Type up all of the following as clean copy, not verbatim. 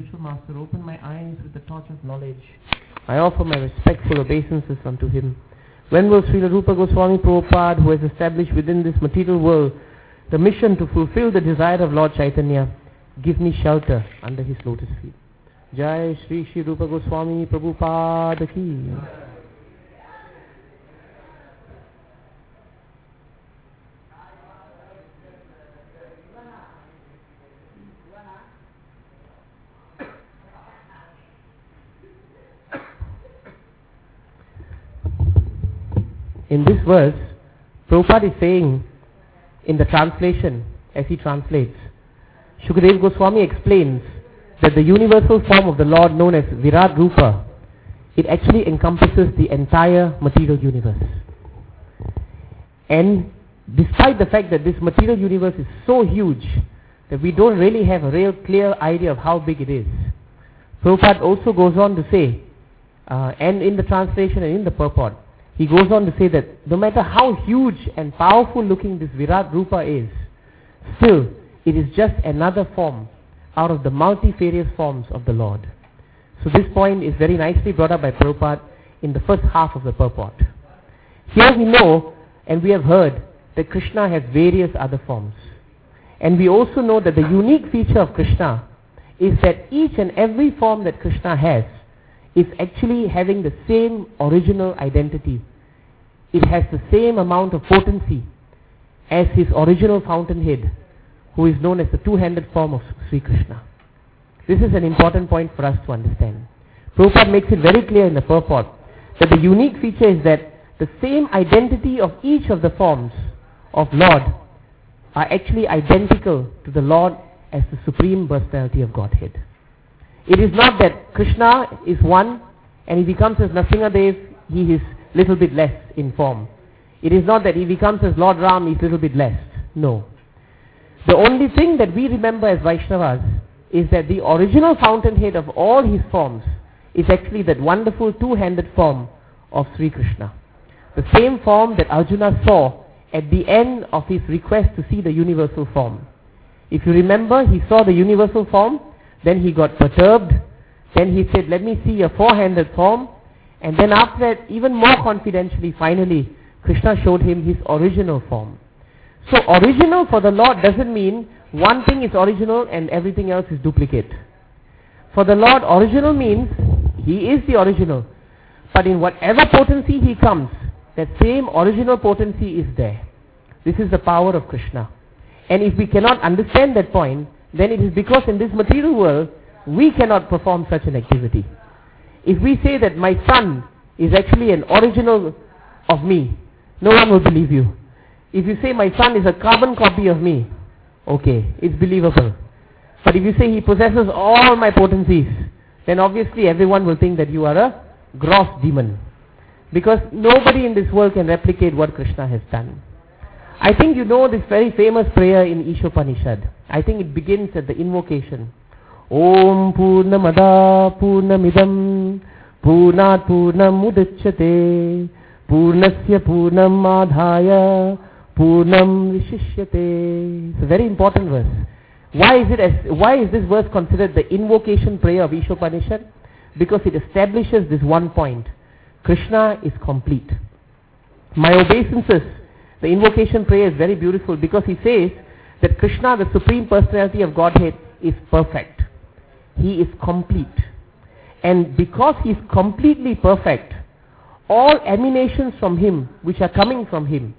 spiritual master, open my eyes with the torch of knowledge. I offer my respectful obeisances unto him. When will Srila Rupa Goswami Prabhupada, who has established within this material world the mission to fulfill the desire of Lord Chaitanya, give me shelter under his lotus feet? Jai Shri Shri Rupa Goswami Prabhupada ki. In this verse, Prabhupada is saying, in the translation, as he translates, Shukadeva Goswami explains that the universal form of the Lord known as Virat Rupa, it actually encompasses the entire material universe. And despite the fact that this material universe is so huge that we don't really have a real clear idea of how big it is, Prabhupada also goes on to say, and in the translation and in the purport, he goes on to say that no matter how huge and powerful looking this Virat Rupa is, still it is just another form out of the multifarious forms of the Lord. So this point is very nicely brought up by Prabhupada in the first half of the purport. Here we know and we have heard that Krishna has various other forms. And we also know that the unique feature of Krishna is that each and every form that Krishna has is actually having the same original identity. It has the same amount of potency as his original fountainhead, who is known as the two-handed form of Sri Krishna. This is an important point for us to understand. Prabhupada makes it very clear in the purport that the unique feature is that the same identity of each of the forms of Lord are actually identical to the Lord as the Supreme Personality of Godhead. It is not that Krishna is one and he becomes as Nrsimhadev, he is little bit less in form. It is not that he becomes as Lord Ram, he is little bit less. No. The only thing that we remember as Vaishnavas is that the original fountainhead of all his forms is actually that wonderful two-handed form of Sri Krishna. The same form that Arjuna saw at the end of his request to see the universal form. If you remember, he saw the universal form, then he got perturbed, then he said, let me see a four-handed form, and then after that, even more confidentially, finally, Krishna showed him his original form. So original for the Lord doesn't mean one thing is original and everything else is duplicate. For the Lord, original means he is the original, but in whatever potency he comes, that same original potency is there. This is the power of Krishna. And if we cannot understand that point, then it is because in this material world, we cannot perform such an activity. If we say that my son is actually an original of me, no one will believe you. If you say my son is a carbon copy of me, okay, it's believable. But if you say he possesses all my potencies, then obviously everyone will think that you are a gross demon. Because nobody in this world can replicate what Krishna has done. I think you know this very famous prayer in Ishopanishad. I think it begins at the invocation. Om Purnamada Purnamidam Purnat Purnam Udachyate Purnasya Purnam Adhaya Purnam Vishishyate. It's a very important verse. Why is this verse considered the invocation prayer of Ishopanishad? Because it establishes this one point. Krishna is complete. My obeisances, the invocation prayer is very beautiful because he says that Krishna, the Supreme Personality of Godhead, is perfect. He is complete. And because he is completely perfect, all emanations from him, which are coming from him,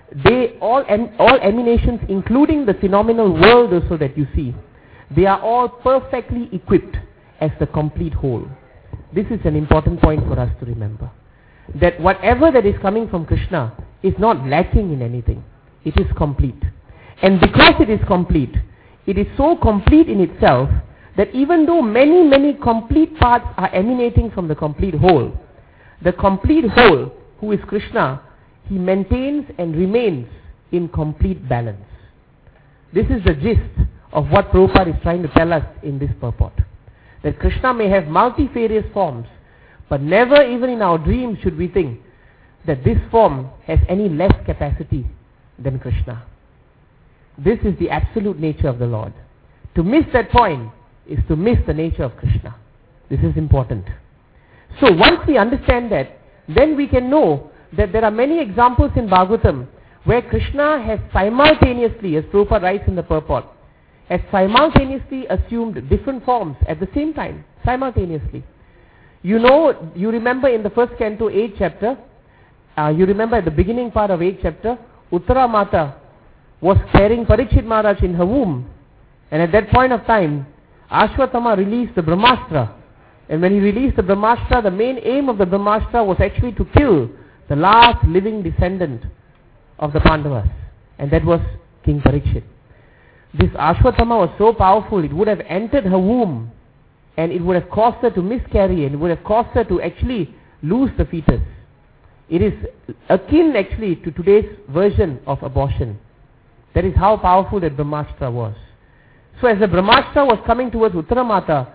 all emanations, including the phenomenal world also that you see, they are all perfectly equipped as the complete whole. This is an important point for us to remember. That whatever that is coming from Krishna is not lacking in anything. It is complete. And because it is complete, it is so complete in itself that even though many, many complete parts are emanating from the complete whole, the complete whole, who is Krishna, he maintains and remains in complete balance. This is the gist of what Prabhupada is trying to tell us in this purport. That Krishna may have multifarious forms, but never even in our dreams should we think that this form has any less capacity than Krishna. This is the absolute nature of the Lord. To miss that point is to miss the nature of Krishna. This is important. So once we understand that, then we can know that there are many examples in Bhagavatam where Krishna has simultaneously, as Prabhupada writes in the purport, has simultaneously assumed different forms at the same time, simultaneously. You know, you remember in the first canto, 8th chapter, you remember at the beginning part of 8th chapter, Uttara Mata was carrying Parikshit Maharaj in her womb, and at that point of time, Ashwatthama released the Brahmastra, and when he released the Brahmastra, the main aim of the Brahmastra was actually to kill the last living descendant of the Pandavas, and that was King Parikshit. This Ashwatthama was so powerful, it would have entered her womb, and it would have caused her to miscarry, and it would have caused her to actually lose the fetus. It is akin actually to today's version of abortion. That is how powerful that Brahmastra was. So as the Brahmastra was coming towards Uttara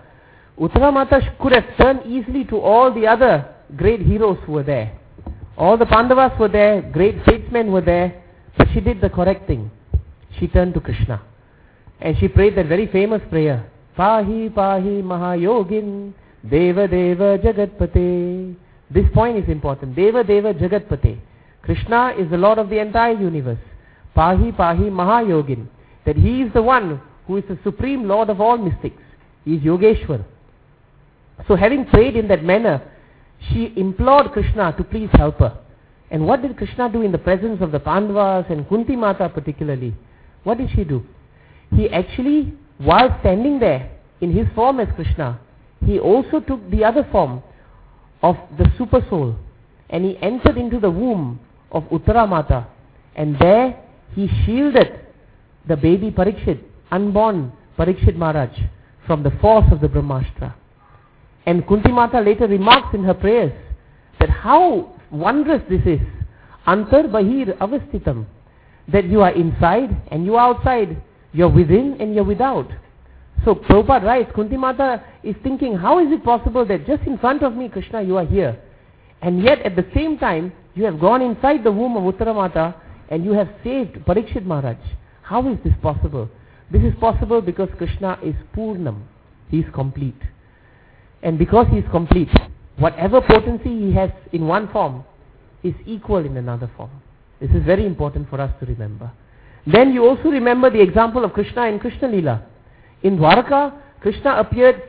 Mata could have turned easily to all the other great heroes who were there. All the Pandavas were there, great statesmen were there, but she did the correct thing. She turned to Krishna. And she prayed that very famous prayer, Pahi Pahi Mahayogin Deva Deva Jagatpate. This point is important. Deva Deva Jagatpate. Krishna is the Lord of the entire universe. Pahi Pahi Mahayogin. That He is the one who is the supreme Lord of all mystics. He is Yogeshwar. So having prayed in that manner, she implored Krishna to please help her. And what did Krishna do in the presence of the Pandavas and Kunti Mata particularly? What did she do? He actually, while standing there in his form as Krishna, he also took the other form of the super soul, and he entered into the womb of Uttara Mata, and there he shielded the baby Parikshit, unborn Parikshit Maharaj, from the force of the Brahmastra. And Kunti Mata later remarks in her prayers that how wondrous this is, Antar Bahir Avastitam, that you are inside and you are outside, you are within and you are without. So Prabhupada writes, Kunti Mata is thinking, how is it possible that just in front of me, Krishna, you are here, and yet at the same time you have gone inside the womb of Uttara Mata and you have saved Parikshit Maharaj. How is this possible? This is possible because Krishna is Purnam. He is complete. And because he is complete, whatever potency he has in one form is equal in another form. This is very important for us to remember. Then you also remember the example of Krishna in Krishna Leela. In Dwarka, Krishna appeared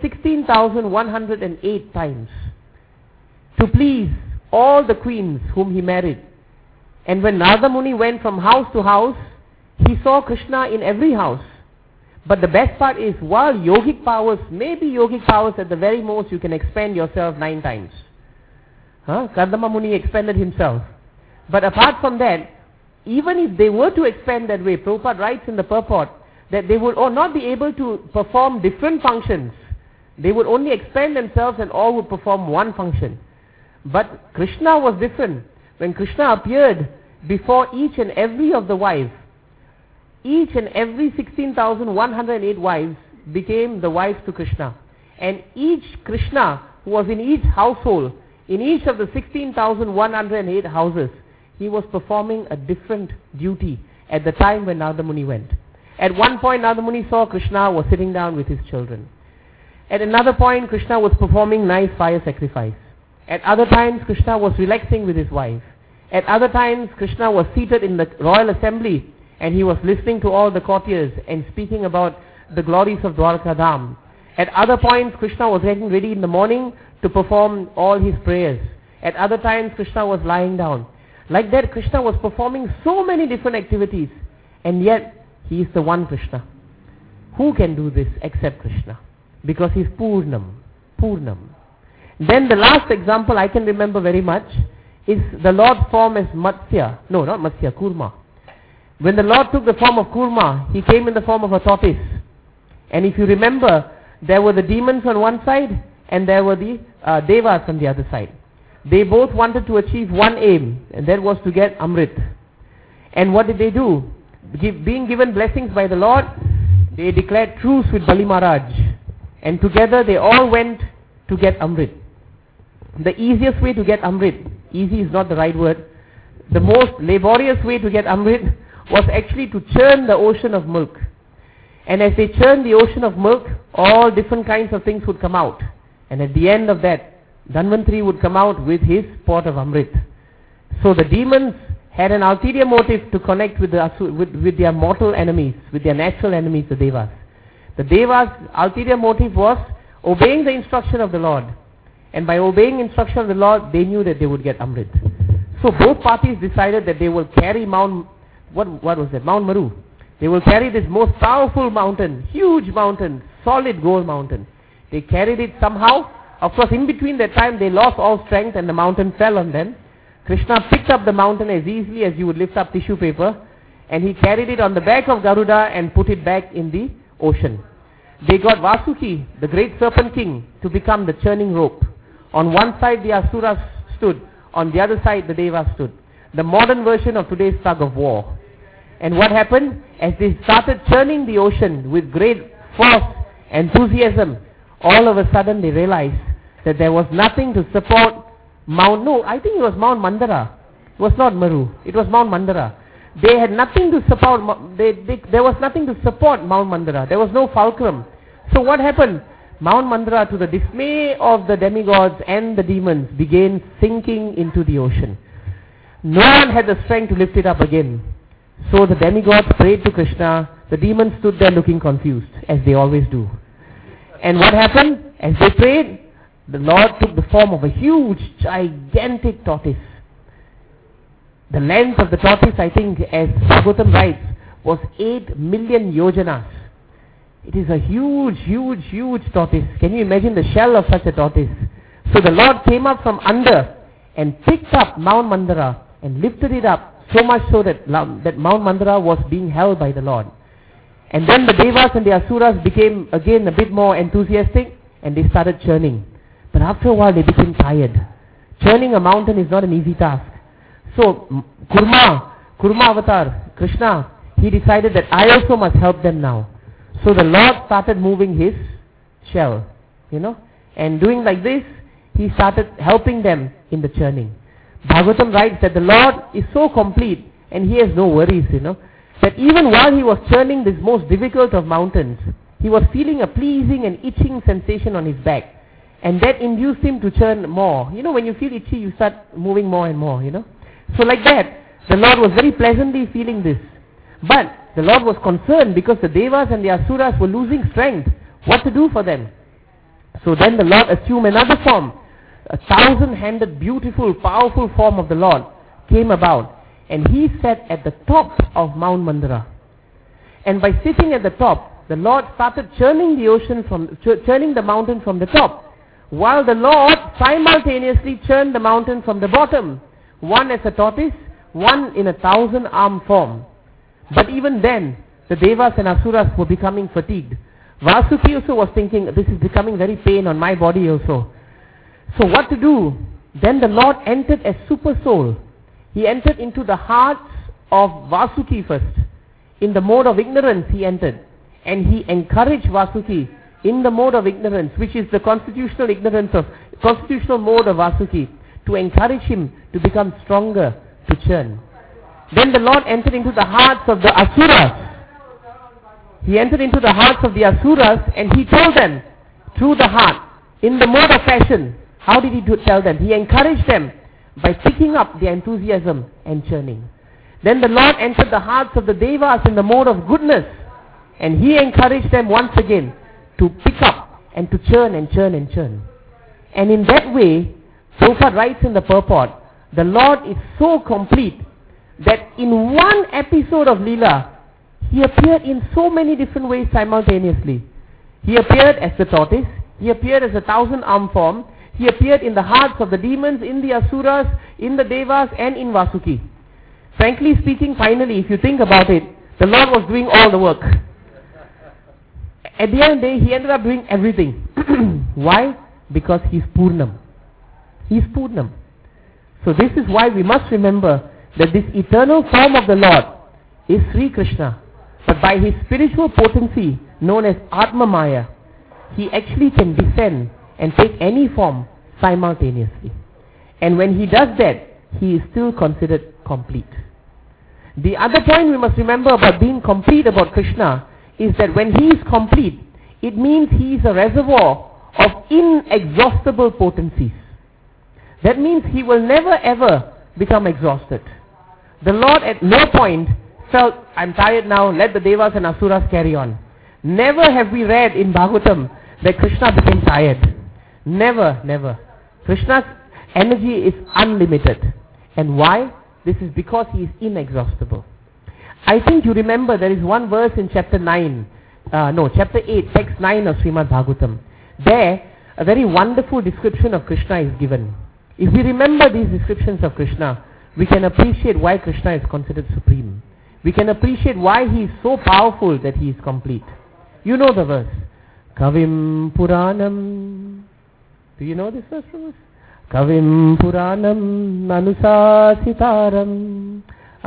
16,108 times to please all the queens whom he married. And when Narada Muni went from house to house, he saw Krishna in every house. But the best part is, while yogic powers, maybe yogic powers at the very most, you can expand yourself 9 times. Kardama Muni expanded himself. But apart from that, even if they were to expand that way, Prabhupada writes in the purport that they would not be able to perform different functions. They would only expand themselves and all would perform one function. But Krishna was different. When Krishna appeared before each and every of the wives, each and every 16,108 wives became the wives to Krishna. And each Krishna who was in each household, in each of the 16,108 houses, he was performing a different duty at the time when Narada Muni went. At one point, Narada Muni saw Krishna was sitting down with his children. At another point, Krishna was performing nice fire sacrifice. At other times, Krishna was relaxing with his wife. At other times, Krishna was seated in the royal assembly and he was listening to all the courtiers and speaking about the glories of Dwarka Dham. At other points, Krishna was getting ready in the morning to perform all his prayers. At other times, Krishna was lying down. Like that, Krishna was performing so many different activities, and yet he is the one Krishna. Who can do this except Krishna? Because he is Purnam. Then the last example I can remember very much is the Lord's form as Matsya. No, not Matsya, Kurma. When the Lord took the form of Kurma, he came in the form of a tortoise. And if you remember, there were the demons on one side and there were the Devas on the other side. They both wanted to achieve one aim, and that was to get Amrit. And what did they do? Being given blessings by the Lord, they declared truce with Bali Maharaj. And together they all went to get Amrit. The easiest way to get Amrit, easy is not the right word, the most laborious way to get Amrit was actually to churn the ocean of milk. And as they churned the ocean of milk, all different kinds of things would come out. And at the end of that, Dhanvantari would come out with his pot of Amrit. So the demons had an ulterior motive to connect with their mortal enemies, with their natural enemies, the Devas. The Devas' ulterior motive was obeying the instruction of the Lord. And by obeying instruction of the Lord, they knew that they would get Amrit. So both parties decided that they will carry Mount Maru. They will carry this most powerful mountain, huge mountain, solid gold mountain. They carried it somehow. Of course, in between that time, they lost all strength and the mountain fell on them. Krishna picked up the mountain as easily as you would lift up tissue paper, and he carried it on the back of Garuda and put it back in the ocean. They got Vasuki, the great serpent king, to become the churning rope. On one side the Asuras stood, on the other side the Devas stood. The modern version of today's tug of war. And what happened? As they started churning the ocean with great force, enthusiasm, all of a sudden they realized that there was nothing to support Mount Mandara. It was not Maru. It was Mount Mandara. They had nothing to support. There was nothing to support Mount Mandara. There was no fulcrum. So what happened? Mount Mandara, to the dismay of the demigods and the demons, began sinking into the ocean. No one had the strength to lift it up again. So the demigods prayed to Krishna. The demons stood there looking confused, as they always do. And what happened? As they prayed, the Lord took the form of a huge, gigantic tortoise. The length of the tortoise, I think, as Bhagavatam writes, was 8 million yojanas. It is a huge, huge, huge tortoise. Can you imagine the shell of such a tortoise? So the Lord came up from under and picked up Mount Mandara and lifted it up, so much so that Mount Mandara was being held by the Lord. And then the Devas and the Asuras became again a bit more enthusiastic, and they started churning. But after a while they became tired. Churning a mountain is not an easy task. So Kurma Avatar, Krishna, he decided that I also must help them now. So the Lord started moving his shell, and doing like this, he started helping them in the churning. Bhagavatam writes that the Lord is so complete and he has no worries, that even while he was churning this most difficult of mountains, he was feeling a pleasing and itching sensation on his back. And that induced him to churn more. When you feel itchy, you start moving more and more, So like that, the Lord was very pleasantly feeling this. But the Lord was concerned because the Devas and the Asuras were losing strength. What to do for them? So then the Lord assumed another form. A 1,000-handed, beautiful, powerful form of the Lord came about. And he sat at the top of Mount Mandara. And by sitting at the top, the Lord started churning the mountain from the top, while the Lord simultaneously churned the mountain from the bottom, one as a tortoise, one in a 1,000-arm form. But even then, the Devas and Asuras were becoming fatigued. Vasuki also was thinking, this is becoming very pain on my body also. So what to do? Then the Lord entered as super soul. He entered into the hearts of Vasuki first. In the mode of ignorance he entered. And he encouraged Vasuki in the mode of ignorance, which is the constitutional mode of Vasuki, to encourage him to become stronger, to churn. Then the Lord entered into the hearts of the Asuras. He entered into the hearts of the Asuras and he told them through the heart, in the mode of passion. How did he tell them? He encouraged them by picking up their enthusiasm and churning. Then the Lord entered the hearts of the Devas in the mode of goodness, and he encouraged them once again to pick up and to churn and churn and churn. And in that way, Prabhupada writes in the purport, the Lord is so complete that in one episode of Leela, he appeared in so many different ways simultaneously. He appeared as the tortoise, he appeared as a 1,000-arm form, he appeared in the hearts of the demons, in the Asuras, in the Devas, and in Vasuki. Frankly speaking, finally, if you think about it, the Lord was doing all the work. At the end of the day, he ended up doing everything. Why? Because he's Purnam. He's Purnam. So this is why we must remember that this eternal form of the Lord is Sri Krishna. But by his spiritual potency, known as Atma Maya, he actually can descend and take any form simultaneously. And when he does that, he is still considered complete. The other point we must remember about being complete about Krishna is that when he is complete, it means he is a reservoir of inexhaustible potencies. That means he will never ever become exhausted. The Lord at no point felt, I'm tired now, let the Devas and Asuras carry on. Never have we read in Bhagavatam that Krishna became tired. Never, never. Krishna's energy is unlimited. And why? This is because he is inexhaustible. I think you remember there is one verse in chapter 8, text 9 of Srimad Bhagavatam. There, a very wonderful description of Krishna is given. If we remember these descriptions of Krishna, we can appreciate why Krishna is considered supreme. We can appreciate why he is so powerful that he is complete. You know the verse. Kavim Puranam. Do you know this verse from us? Kavim Puranam Nanusasitaram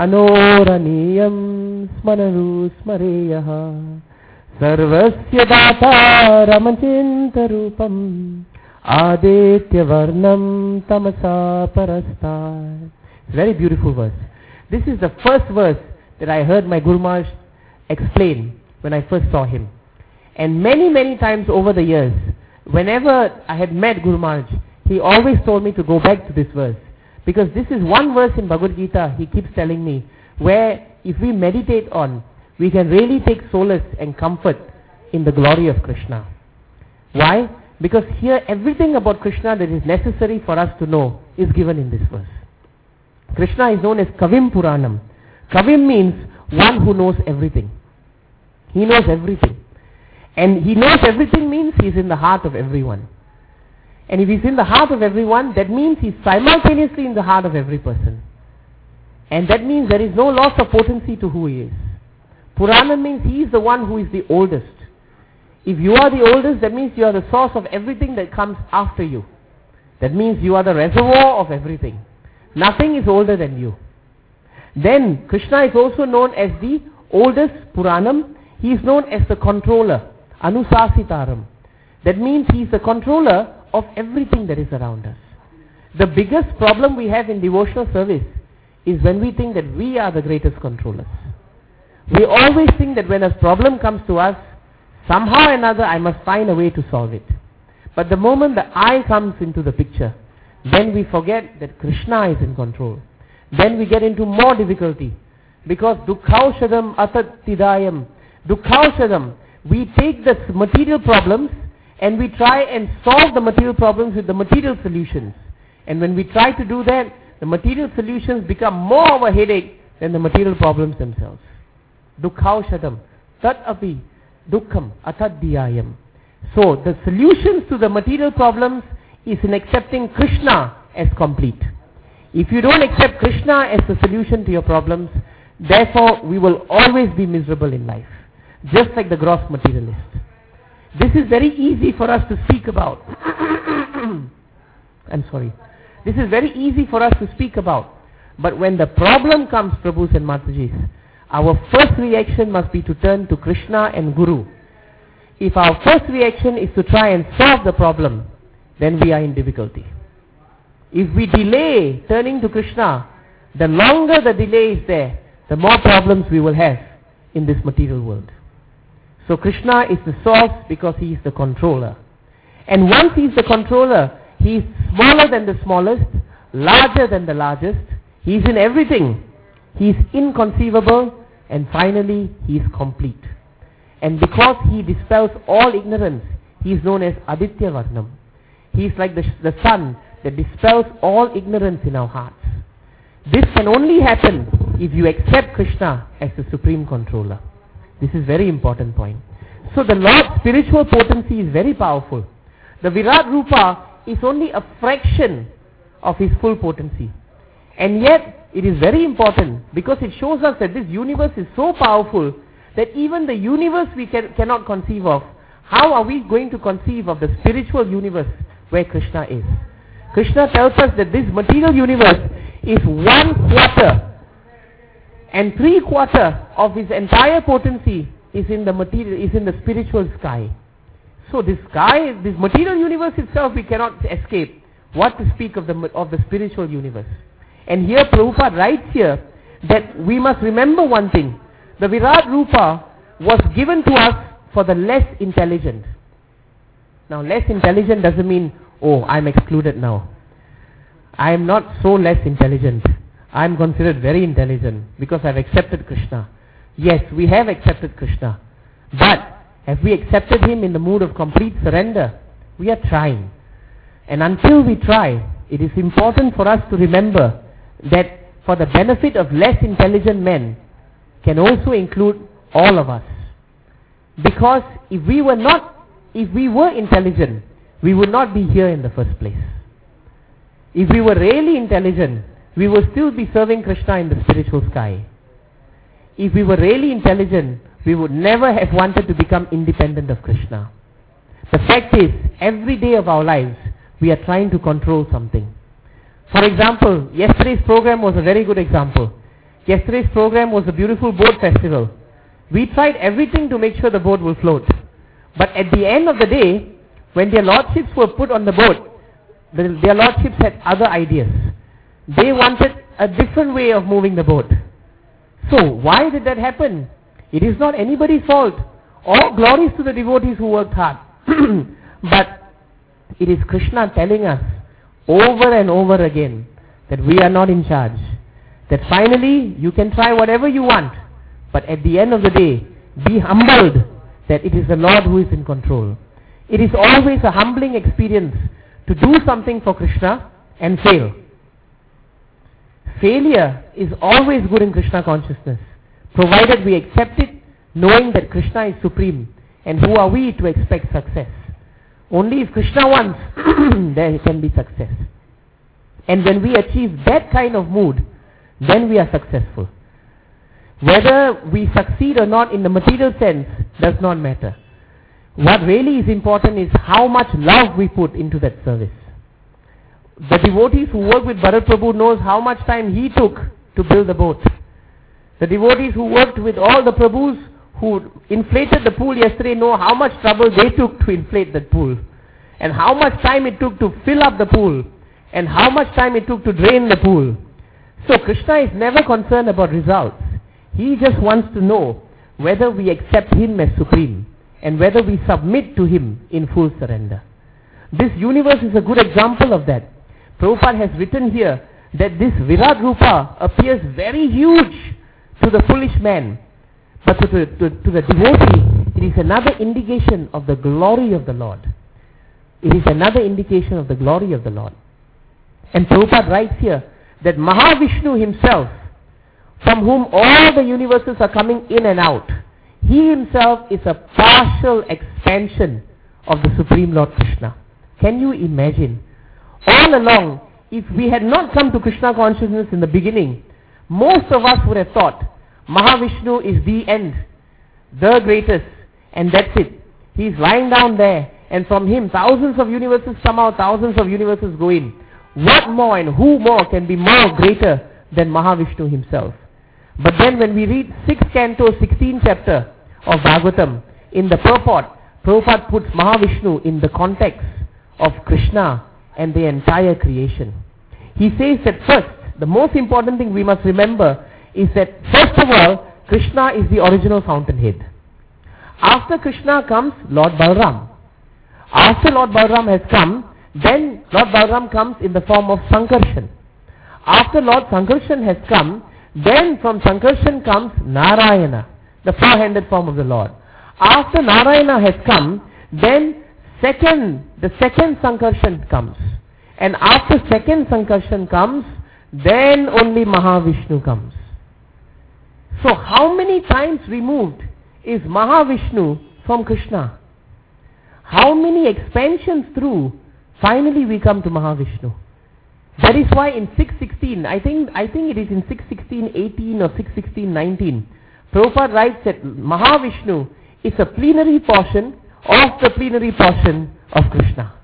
Anoraniyam Smanaru Smareyaha Sarvasya Data Ramachinta Rupam Aditya Varnam Tamasa Parastar. Very beautiful verse. This is the first verse that I heard my Guru Maharaj explain when I first saw him. And many, many times over the years, whenever I had met Guru Maharaj, he always told me to go back to this verse. Because this is one verse in Bhagavad Gita, he keeps telling me, where if we meditate on, we can really take solace and comfort in the glory of Krishna. Why? Because here everything about Krishna that is necessary for us to know is given in this verse. Krishna is known as Kavim Puranam. Kavim means one who knows everything. He knows everything. And he knows everything means he is in the heart of everyone. And if he's in the heart of everyone, that means he's simultaneously in the heart of every person. And that means there is no loss of potency to who he is. Puranam means he is the one who is the oldest. If you are the oldest, that means you are the source of everything that comes after you. That means you are the reservoir of everything. Nothing is older than you. Then Krishna is also known as the oldest Puranam. He is known as the controller, Anusasitaram. That means he is the controller of everything that is around us. The biggest problem we have in devotional service is when we think that we are the greatest controllers. We always think that when a problem comes to us, somehow or another I must find a way to solve it. But the moment the I comes into the picture, then we forget that Krishna is in control. Then we get into more difficulty. Because Dukkhaushadam Atatidayam. Dukkhaushadam. We take the material problems and we try and solve the material problems with the material solutions. And when we try to do that, the material solutions become more of a headache than the material problems themselves. Dukkhaushadam. Tat api dukkham atadhyayam. So the solutions to the material problems is in accepting Krishna as complete. If you don't accept Krishna as the solution to your problems, therefore we will always be miserable in life. Just like the gross materialist. This is very easy for us to speak about. I'm sorry. This is very easy for us to speak about. But when the problem comes, Prabhus and Matajis, our first reaction must be to turn to Krishna and Guru. If our first reaction is to try and solve the problem, then we are in difficulty. If we delay turning to Krishna, the longer the delay is there, the more problems we will have in this material world. So Krishna is the source because he is the controller. And once he is the controller, he is smaller than the smallest, larger than the largest. He is in everything. He is inconceivable, and finally he is complete. And because he dispels all ignorance, he is known as Aditya Varnam. He is like the sun that dispels all ignorance in our hearts. This can only happen if you accept Krishna as the supreme controller. This is very important point. So the Lord's spiritual potency is very powerful. The Virat Rupa is only a fraction of his full potency. And yet it is very important because it shows us that this universe is so powerful that even the universe we cannot conceive of. How are we going to conceive of the spiritual universe where Krishna is? Krishna tells us that this material universe is 1/4 and 3/4 of his entire potency is in the spiritual sky. So this sky, this material universe itself we cannot escape. What to speak of the spiritual universe? And here Prabhupada writes here that we must remember one thing. The Virat Rupa was given to us for the less intelligent. Now, less intelligent doesn't mean, oh, I'm excluded now. I am not so less intelligent. I am considered very intelligent because I've accepted Krishna. Yes, we have accepted Krishna. But have we accepted him in the mood of complete surrender? We are trying. And until we try, it is important for us to remember that for the benefit of less intelligent men can also include all of us. Because if we were intelligent, we would not be here in the first place. If we were really intelligent, we would still be serving Krishna in the spiritual sky. If we were really intelligent, we would never have wanted to become independent of Krishna. The fact is, every day of our lives, we are trying to control something. For example, yesterday's program was a very good example. Yesterday's program was a beautiful boat festival. We tried everything to make sure the boat will float. But at the end of the day, when their lordships were put on the boat, their lordships had other ideas. They wanted a different way of moving the boat. So, why did that happen? It is not anybody's fault. All glories to the devotees who worked hard. But it is Krishna telling us over and over again that we are not in charge. That finally, you can try whatever you want. But at the end of the day, be humbled that it is the Lord who is in control. It is always a humbling experience to do something for Krishna and fail. Failure is always good in Krishna consciousness, provided we accept it, knowing that Krishna is supreme. And who are we to expect success? Only if Krishna wants, there can be success. And when we achieve that kind of mood, then we are successful. Whether we succeed or not in the material sense does not matter. What really is important is how much love we put into that service. The devotees who work with Bharat Prabhu knows how much time he took to build the boat. The devotees who worked with all the Prabhus who inflated the pool yesterday know how much trouble they took to inflate that pool. And how much time it took to fill up the pool. And how much time it took to drain the pool. So Krishna is never concerned about results. He just wants to know whether we accept him as supreme and whether we submit to him in full surrender. This universe is a good example of that. Prabhupada has written here that this Virat Rupa appears very huge to the foolish man. But to the devotee, it is another indication of the glory of the Lord. It is another indication of the glory of the Lord. And Prabhupada writes here that Mahavishnu himself, from whom all the universes are coming in and out, he himself is a partial expansion of the Supreme Lord Krishna. Can you imagine? All along, if we had not come to Krishna consciousness in the beginning, most of us would have thought Mahavishnu is the end, the greatest, and that's it. He's lying down there, and from him thousands of universes come out, thousands of universes go in. What more and who more can be more greater than Mahavishnu himself? But then when we read 6th canto, 16th chapter of Bhagavatam, in the purport, Prabhupada puts Mahavishnu in the context of Krishna and the entire creation. He says that first, the most important thing we must remember is that first of all, Krishna is the original fountainhead. After Krishna comes Lord Balaram. After Lord Balaram has come, then Lord Balaram comes in the form of Sankarshan. After Lord Sankarshan has come, then from Sankarshan comes Narayana, the four-handed form of the Lord. After Narayana has come, then the second Sankarshan comes. And after second Sankarshan comes, then only Mahavishnu comes. So how many times removed is Mahavishnu from Krishna? How many expansions through, finally we come to Mahavishnu? That is why in 616, I think it is in 616.18 or 616.19, Prabhupada writes that Mahavishnu is a plenary portion of the plenary portion of Krishna.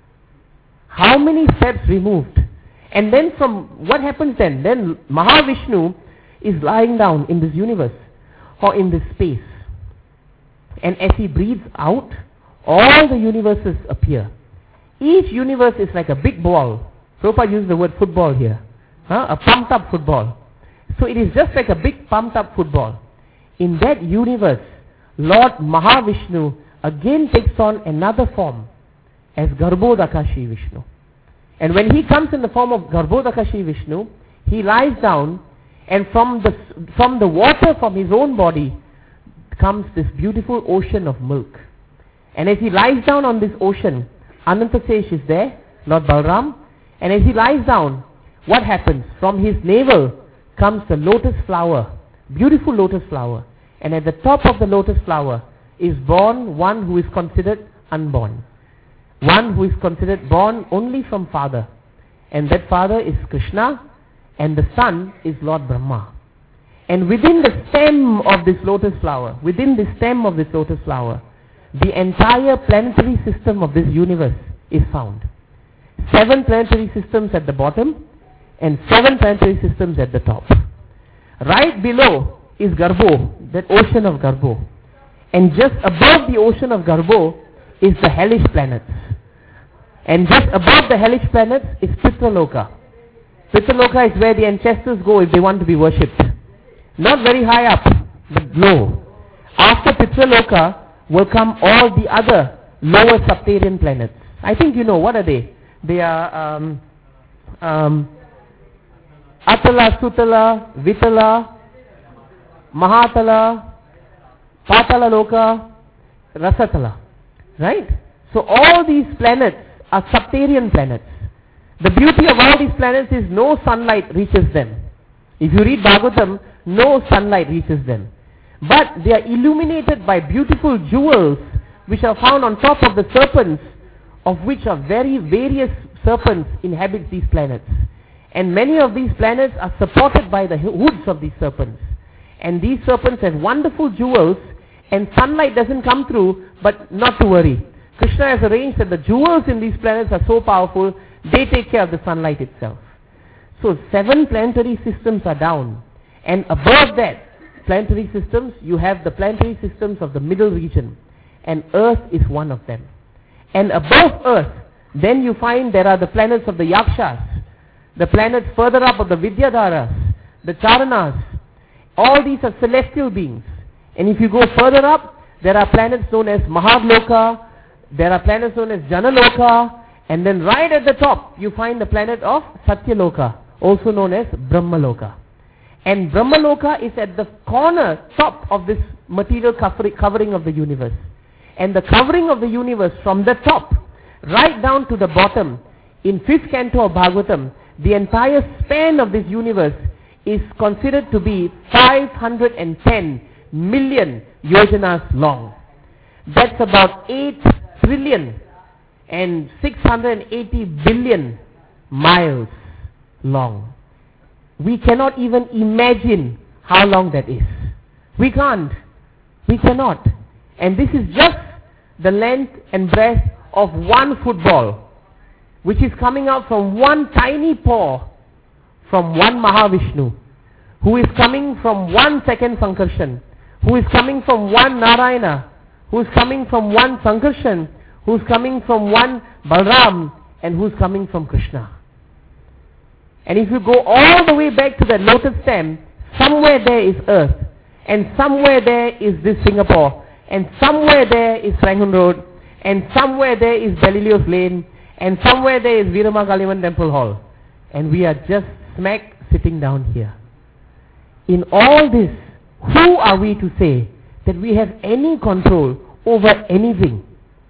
How many steps removed? And then from, what happens then? Then Mahavishnu is lying down in this universe or in this space. And as he breathes out, all the universes appear. Each universe is like a big ball. Prabhupada used the word football here. A pumped up football. So it is just like a big pumped up football. In that universe, Lord Mahavishnu again takes on another form as Garbhodakashi Vishnu. And when he comes in the form of Garbhodakashi Vishnu, he lies down, and from the water from his own body comes this beautiful ocean of milk. And as he lies down on this ocean, Anantasesh is there, Lord Balram, and as he lies down, what happens? From his navel comes the lotus flower, beautiful lotus flower, and at the top of the lotus flower is born one who is considered unborn, one who is considered born only from father, and that father is Krishna, and the son is Lord Brahma. And within the stem of this lotus flower, the entire planetary system of this universe is found. 7 planetary systems at the bottom and 7 planetary systems at the top. Right below is Garbho, that ocean of Garbho. And just above the ocean of Garbho is the hellish planets. And just above the hellish planets is Pitraloka. Pitraloka is where the ancestors go if they want to be worshipped. Not very high up, but low. After Pitraloka will come all the other lower subterranean planets. I think you know, what are they? They are Atala, Sutala, Vitala, Mahatala, Patala Loka, Rasatala. Right? So all these planets are subterranean planets. The beauty of all these planets is no sunlight reaches them. If you read Bhagavatam, no sunlight reaches them. But they are illuminated by beautiful jewels which are found on top of the serpents, of which are very various serpents inhabit these planets. And many of these planets are supported by the hoods of these serpents. And these serpents have wonderful jewels, and sunlight doesn't come through, but not to worry. Krishna has arranged that the jewels in these planets are so powerful, they take care of the sunlight itself. So 7 planetary systems are down. And above that, planetary systems, you have the planetary systems of the middle region. And Earth is one of them. And above Earth, then you find there are the planets of the Yakshas, the planets further up of the Vidyadharas, the Charanas. All these are celestial beings. And if you go further up, there are planets known as Mahavloka, there are planets known as Janaloka, and then right at the top, you find the planet of Satyaloka, also known as Brahmaloka. And Brahmaloka is at the corner, top of this material covering of the universe. And the covering of the universe from the top, right down to the bottom, in 5th canto of Bhagavatam, the entire span of this universe is considered to be 510 million yojanas long. That's about 8 trillion and 680 billion miles long. We cannot even imagine how long that is. We can't. We cannot. And this is just the length and breadth of one football, which is coming out from one tiny paw from one Mahavishnu, who is coming from one second Sankarshan, who is coming from one Narayana, who is coming from one Sankarshan, who is coming from one Balram, and who is coming from Krishna. And if you go all the way back to the lotus stem, somewhere there is Earth, and somewhere there is this Singapore, and somewhere there is Rangoon Road, and somewhere there is Galileo's Lane, and somewhere there is Veerama Kaliamman Temple Hall. And we are just smack sitting down here. In all this, who are we to say that we have any control over anything?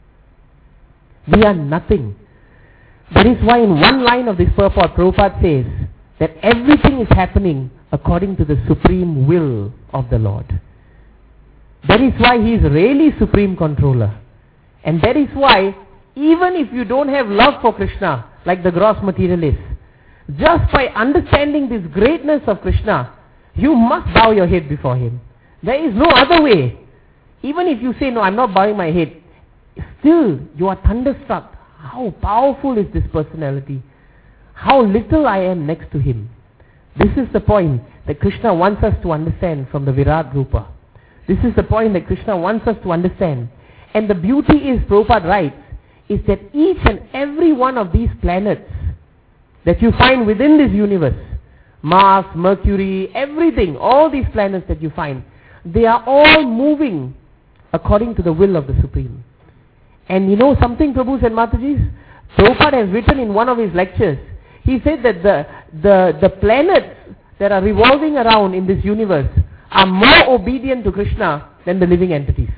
We are nothing. That is why in one line of this purport, Prabhupada says that everything is happening according to the supreme will of the Lord. That is why He is really supreme controller. And that is why, even if you don't have love for Krishna, like the gross materialist, just by understanding this greatness of Krishna, you must bow your head before Him. There is no other way. Even if you say, no, I'm not bowing my head, still you are thunderstruck. How powerful is this personality? How little I am next to Him. This is the point that Krishna wants us to understand from the Virat Rupa. This is the point that Krishna wants us to understand. And the beauty is, Prabhupada writes, is that each and every one of these planets that you find within this universe, Mars, Mercury, everything, all these planets that you find, they are all moving according to the will of the Supreme. And you know something, Prabhus and Matajis? Prabhupada has written in one of his lectures, he said that the planets that are revolving around in this universe are more obedient to Krishna than the living entities.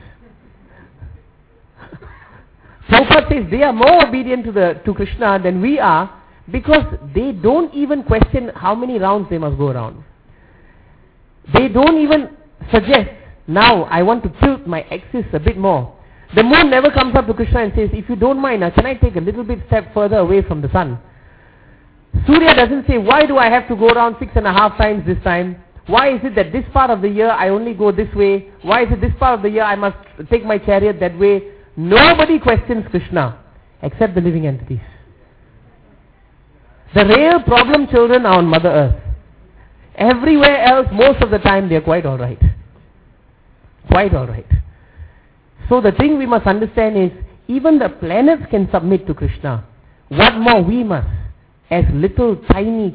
Prabhupada says they are more obedient to Krishna than we are, because they don't even question how many rounds they must go around. They don't even suggest, now I want to tilt my axis a bit more. The moon never comes up to Krishna and says, if you don't mind, can I take a little bit step further away from the sun? Surya doesn't say, why do I have to go around 6.5 times this time? Why is it that this part of the year I only go this way? Why is it this part of the year I must take my chariot that way? Nobody questions Krishna except the living entities. The real problem children are on Mother Earth. Everywhere else, most of the time, they are quite alright. Quite alright. So the thing we must understand is, even the planets can submit to Krishna. What more we must, as little tiny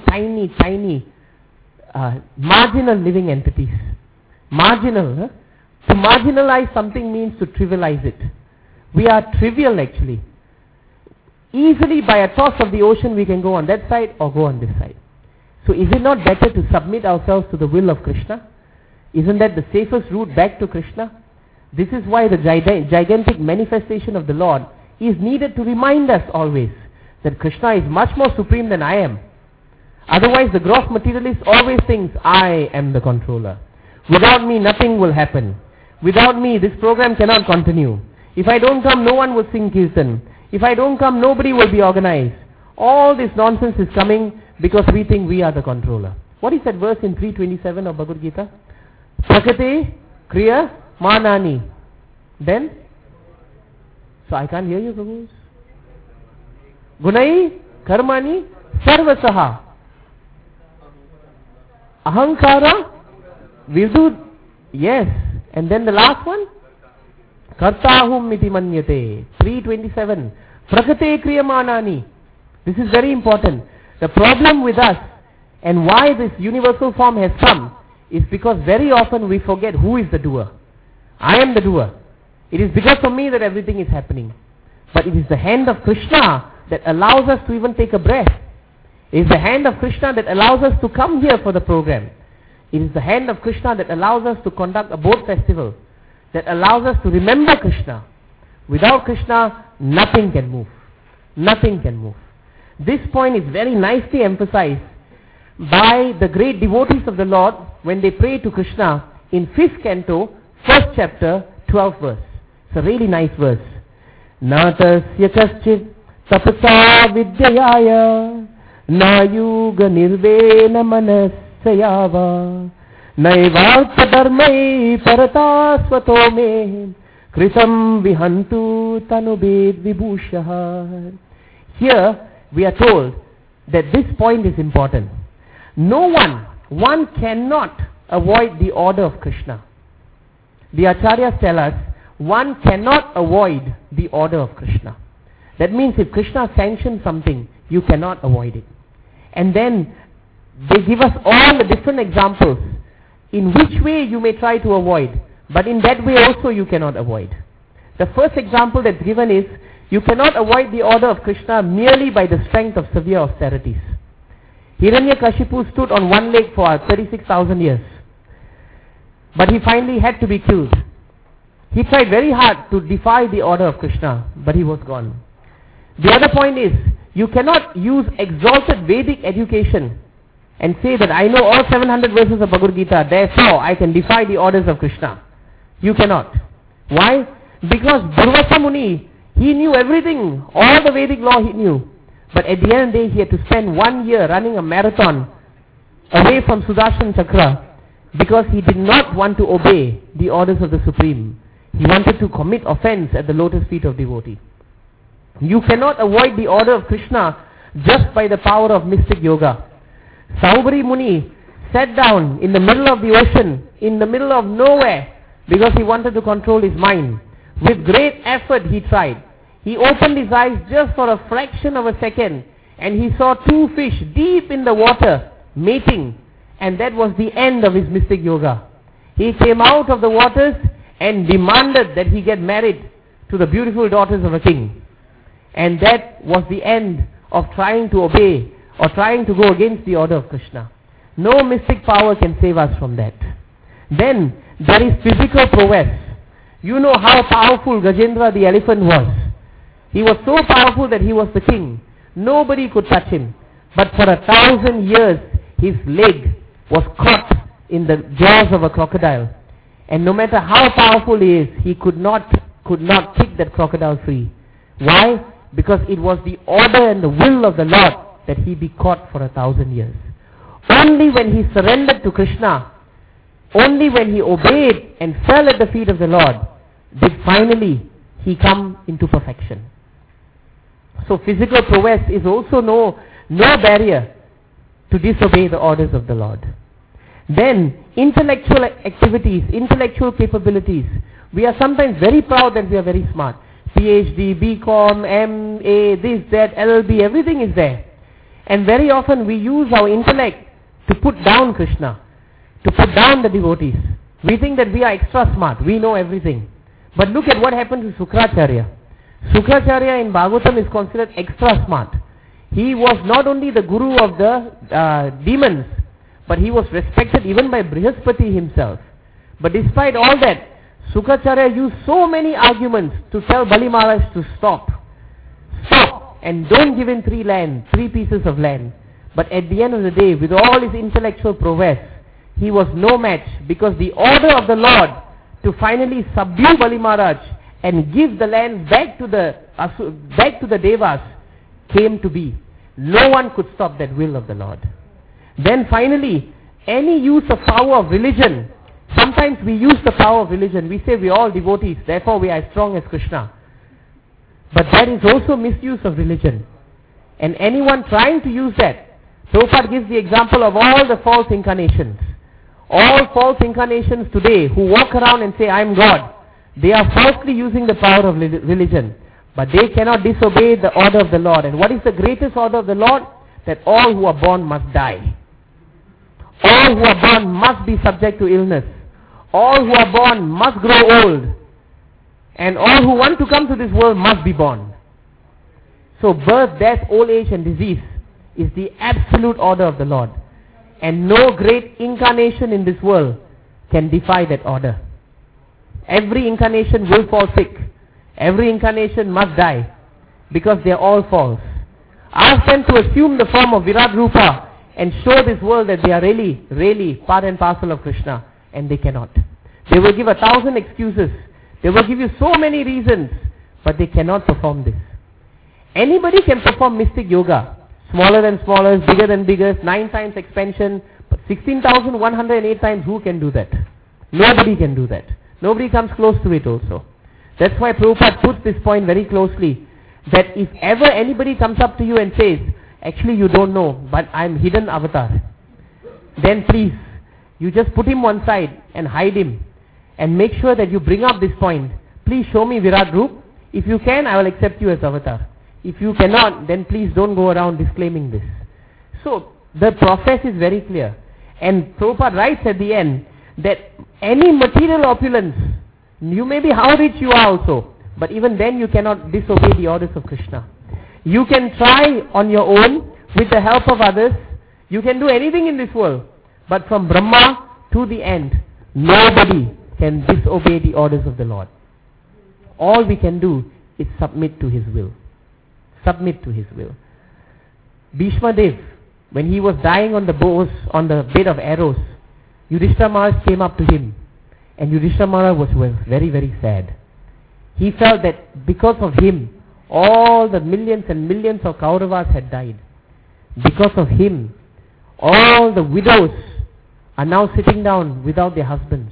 marginal living entities. Marginal. Huh? To marginalize something means to trivialize it. We are trivial actually. Easily by a toss of the ocean we can go on that side or go on this side. So is it not better to submit ourselves to the will of Krishna? Isn't that the safest route back to Krishna? This is why the gigantic manifestation of the Lord is needed to remind us always that Krishna is much more supreme than I am. Otherwise the gross materialist always thinks, I am the controller. Without me nothing will happen. Without me this program cannot continue. If I don't come, no one will sing Kirtan. If I don't come, nobody will be organized. All this nonsense is coming because we think we are the controller. What is that verse in 327 of Bhagavad Gita? Prakati Kriya Manani. Then? So I can't hear you, Prabhu. Gunai Karmani Sarvasaha. Ahankara Vidud. Yes. And then the last one? Kartahum miti manyate. 327. Prakate kriyamanani. This is very important. The problem with us and why this universal form has come is because very often we forget who is the doer. I am the doer. It is because of me that everything is happening. But it is the hand of Krishna that allows us to even take a breath. It is the hand of Krishna that allows us to come here for the program. It is the hand of Krishna that allows us to conduct a boat festival, that allows us to remember Krishna. Without Krishna, nothing can move. Nothing can move. This point is very nicely emphasized by the great devotees of the Lord when they pray to Krishna in 5th canto, 1st chapter, 12th verse. It's a really nice verse. Natasya kaschid tapasa vidyaya na yuga nirvena manasyava naivartha dharmai parata svato me kritam vihantu tanubed vibhushaha. Here we are told that this point is important. No one cannot avoid the order of Krishna. The Acharyas tell us, one cannot avoid the order of Krishna. That means if Krishna sanctions something, you cannot avoid it. And then they give us all the different examples in which way you may try to avoid, but in that way also you cannot avoid. The first example that's given is, you cannot avoid the order of Krishna merely by the strength of severe austerities. Hiranyakashipu stood on one leg for 36,000 years. But he finally had to be killed. He tried very hard to defy the order of Krishna, but he was gone. The other point is, you cannot use exalted Vedic education and say that I know all 700 verses of Bhagavad Gita, therefore I can defy the orders of Krishna. You cannot. Why? Because Durvasa Muni, he knew everything, all the Vedic law he knew. But at the end of the day, he had to spend 1 year running a marathon away from Sudarshan Chakra because he did not want to obey the orders of the Supreme. He wanted to commit offense at the lotus feet of devotee. You cannot avoid the order of Krishna just by the power of mystic yoga. Saubhari Muni sat down in the middle of the ocean, in the middle of nowhere, because he wanted to control his mind. With great effort he tried. He opened his eyes just for a fraction of a second and he saw 2 fish deep in the water mating, and that was the end of his mystic yoga. He came out of the waters and demanded that he get married to the beautiful daughters of a king. And that was the end of trying to obey or trying to go against the order of Krishna. No mystic power can save us from that. Then there is physical prowess. You know how powerful Gajendra the elephant was. He was so powerful that he was the king. Nobody could touch him. But for 1,000 years, his leg was caught in the jaws of a crocodile. And no matter how powerful he is, he could not kick that crocodile free. Why? Because it was the order and the will of the Lord that he be caught for 1,000 years. Only when he surrendered to Krishna, only when he obeyed and fell at the feet of the Lord, did finally he come into perfection. So physical prowess is also no barrier to disobey the orders of the Lord. Then intellectual activities, intellectual capabilities. We are sometimes very proud that we are very smart. PhD, BCom, MA, this, that, LLB, everything is there. And very often we use our intellect to put down Krishna, to put down the devotees. We think that we are extra smart, we know everything. But look at what happened to Sukracharya. Sukracharya in Bhagavatam is considered extra smart. He was not only the guru of the demons, but he was respected even by Brihaspati himself. But despite all that, Sukracharya used so many arguments to tell Bali Maharaj to stop. Stop and don't give him three pieces of land. But at the end of the day, with all his intellectual prowess, he was no match, because the order of the Lord to finally subdue Bali Maharaj and give the land back to the Devas came to be. No one could stop that will of the Lord. Then finally, any use of power of religion. Sometimes we use the power of religion. We say we are all devotees, therefore we are as strong as Krishna. But that is also misuse of religion. And anyone trying to use that, Prabhupada gives the example of all the false incarnations. All false incarnations today who walk around and say, I am God, they are falsely using the power of religion. But they cannot disobey the order of the Lord. And what is the greatest order of the Lord? That all who are born must die. All who are born must be subject to illness. All who are born must grow old. And all who want to come to this world must be born. So birth, death, old age and disease is the absolute order of the Lord. And no great incarnation in this world can defy that order. Every incarnation will fall sick. Every incarnation must die, because they are all false. Ask them to assume the form of Virat Rupa and show this world that they are really part and parcel of Krishna, and they cannot. They will give 1,000 excuses. They will give you so many reasons, but they cannot perform this. Anybody can perform mystic yoga. Smaller than smallest, bigger than biggest, 9 times expansion, but 16,108 times, who can do that? Nobody can do that. Nobody comes close to it also. That's why Prabhupada puts this point very closely, that if ever anybody comes up to you and says, actually you don't know, but I'm hidden avatar, then please, you just put him one side and hide him, and make sure that you bring up this point. Please show me Virat Roop. If you can, I will accept you as avatar. If you cannot, then please don't go around disclaiming this. So, the process is very clear. And Prabhupada writes at the end, that any material opulence, you may be how rich you are also, but even then you cannot disobey the orders of Krishna. You can try on your own with the help of others. You can do anything in this world. But from Brahma to the end, nobody can disobey the orders of the Lord. All we can do is submit to His will. Submit to His will. Bhishma Dev, when he was dying on the bed of arrows, Yudhishthira Maharaj came up to him, and Yudhishthira Maharaj was very, very sad. He felt that because of him, all the millions and millions of Kauravas had died. Because of him, all the widows are now sitting down without their husbands.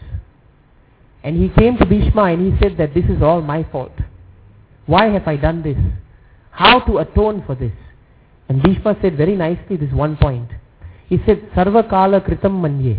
And he came to Bhishma and he said that this is all my fault. Why have I done this? How to atone for this? And Bhishma said very nicely this one point. He said, Sarva kala kritam manye.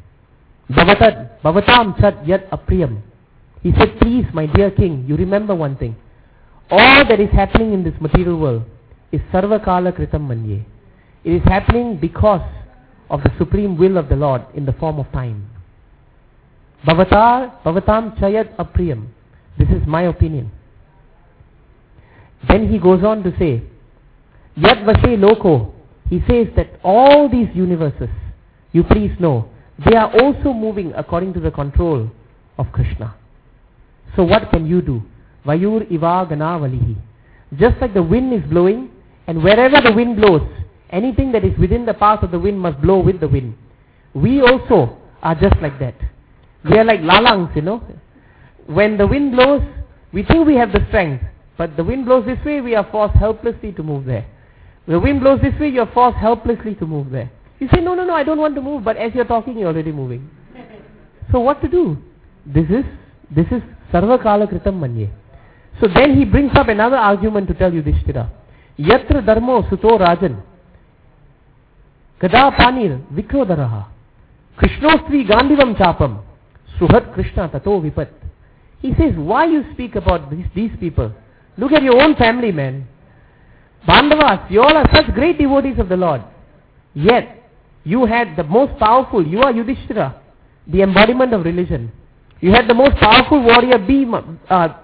Bhavatam chat yat apriyam. He said, please, my dear king, you remember one thing. All that is happening in this material world is sarva kala kritam manye. It is happening because of the supreme will of the Lord in the form of time. Bhavatam chayat apriyam. This is my opinion. Then he goes on to say, Yad vashe loko. He says that all these universes, you please know, they are also moving according to the control of Krishna. So what can you do? Vayur iva ganavalihi. Just like the wind is blowing, and wherever the wind blows, anything that is within the path of the wind must blow with the wind. We also are just like that. We are like lalangs, When the wind blows, we think we have the strength, but the wind blows this way, we are forced helplessly to move there. The wind blows this way, you are forced helplessly to move there. You say, no, I don't want to move, but as you're talking, you're already moving. So what to do? This is sarvakala kritam manye. So then he brings up another argument to tell Yudhishthira. Yatra dharmo suto rajan. Kada panir vikrodaraha. Krishnostri gandivam chapam. Suhat Krishna tato vipat. He says, why you speak about these people? Look at your own family, man. Bandavas, you all are such great devotees of the Lord. Yet, you had the most powerful, you are Yudhishthira, the embodiment of religion. You had the most powerful warrior, Bhima,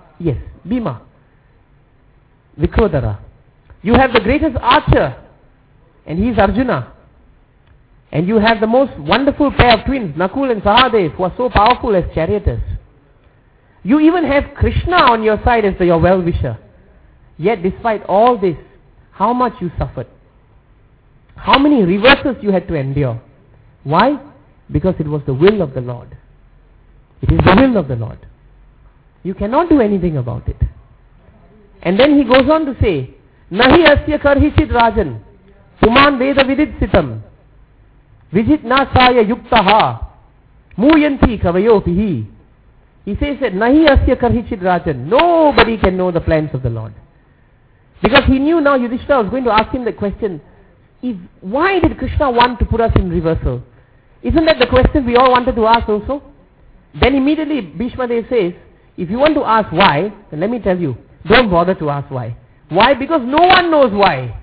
Vikrodara. You have the greatest archer, and he is Arjuna. And you have the most wonderful pair of twins, Nakul and Sahadev, who are so powerful as charioteers. You even have Krishna on your side as your well-wisher. Yet despite all this, how much you suffered. How many reverses you had to endure. Why? Because it was the will of the Lord. It is the will of the Lord. You cannot do anything about it. And then he goes on to say, Nahi asya karhichit rajan, puman veda vidit sitam, vijit nasaya yuktaha, muyanti kavayopihi. He says that Nahi asya karhichit rajan, nobody can know the plans of the Lord. Because he knew now Yudhishthira was going to ask him the question, why did Krishna want to put us in reversal? Isn't that the question we all wanted to ask also? Then immediately Bhishma Dev says, if you want to ask why, then let me tell you, don't bother to ask why. Why? Because no one knows why.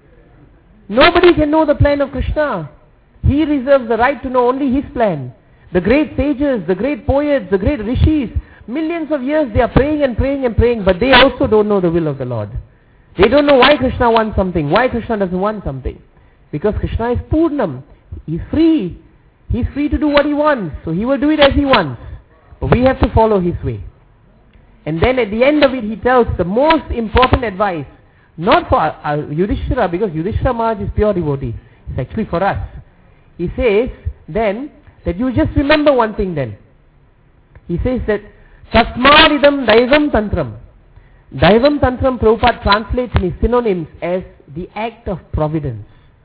Nobody can know the plan of Krishna. He reserves the right to know only his plan. The great sages, the great poets, the great rishis, millions of years they are praying and praying and praying, but they also don't know the will of the Lord. They don't know why Krishna wants something, why Krishna doesn't want something. Because Krishna is Purnam. He's free. He's free to do what he wants. So he will do it as he wants. But we have to follow his way. And then at the end of it, he tells the most important advice, not for Yudhishthira, because Yudhishthira Maharaj is pure devotee. It's actually for us. He says then that you just remember one thing then. He says that Tasmadidam Daivam Tantram. Daivam Tantram Prabhupada translates in his synonyms as the act of providence.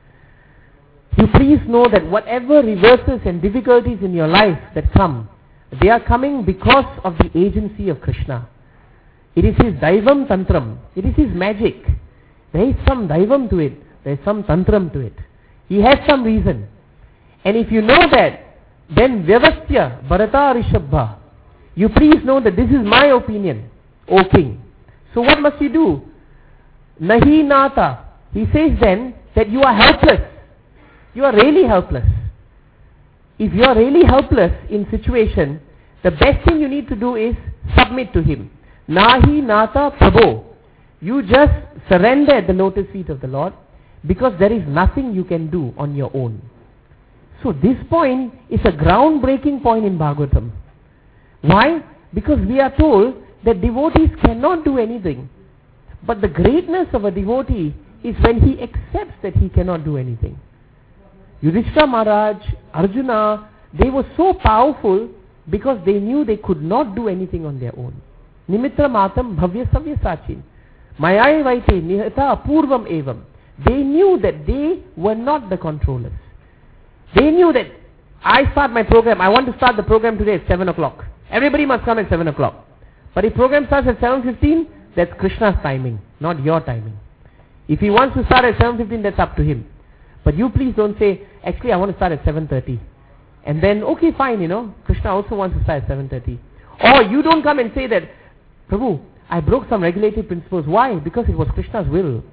You please know that whatever reverses and difficulties in your life that come, they are coming because of the agency of Krishna. It is his Daivam Tantram. It is his magic. There is some Daivam to it. There is some Tantram to it. He has some reason. And if you know that, then Vyavastya Bharata Rishabha. You please know that this is my opinion, O king. So what must you do? Nahi nata. He says then that you are helpless. You are really helpless. If you are really helpless in situation, the best thing you need to do is submit to him. Nahi nata prabho. You just surrender at the lotus feet of the Lord, because there is nothing you can do on your own. So this point is a groundbreaking point in Bhagavatam. Why? Because we are told that devotees cannot do anything. But the greatness of a devotee is when he accepts that he cannot do anything. Yudhishthira Maharaj, Arjuna, they were so powerful because they knew they could not do anything on their own. Nimitra matam bhavya savya sachin. Mayai vaite nihata apurvam evam. They knew that they were not the controllers. They knew that I start my program, I want to start the program today at 7 o'clock. Everybody must come at 7 o'clock. But if program starts at 7:15, that's Krishna's timing, not your timing. If he wants to start at 7:15, that's up to him. But you please don't say, actually I want to start at 7:30. And then, okay fine, Krishna also wants to start at 7:30. Or you don't come and say that, Prabhu, I broke some regulative principles. Why? Because it was Krishna's will.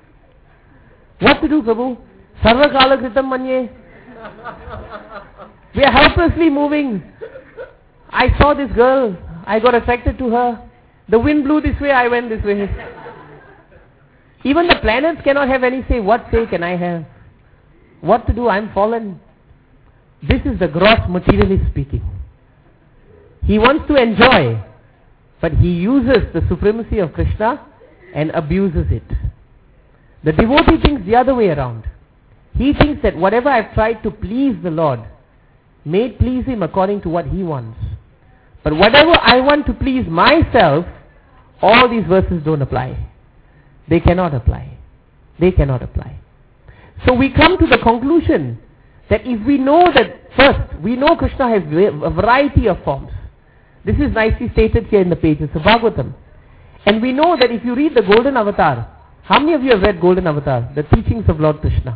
What to do, Prabhu? Sarva kala kritam manye. We are helplessly moving. I saw this girl. I got attracted to her. The wind blew this way, I went this way. Even the planets cannot have any say. What say can I have? What to do? I'm fallen. This is the gross materialist speaking. He wants to enjoy, but he uses the supremacy of Krishna and abuses it. The devotee thinks the other way around. He thinks that whatever I've tried to please the Lord may please Him according to what He wants. But whatever I want to please myself, all these verses don't apply. They cannot apply. They cannot apply. So we come to the conclusion that if we know that, first, we know Krishna has a variety of forms. This is nicely stated here in the pages of Bhagavatam. And we know that if you read the Golden Avatar, how many of you have read Golden Avatar, the teachings of Lord Krishna?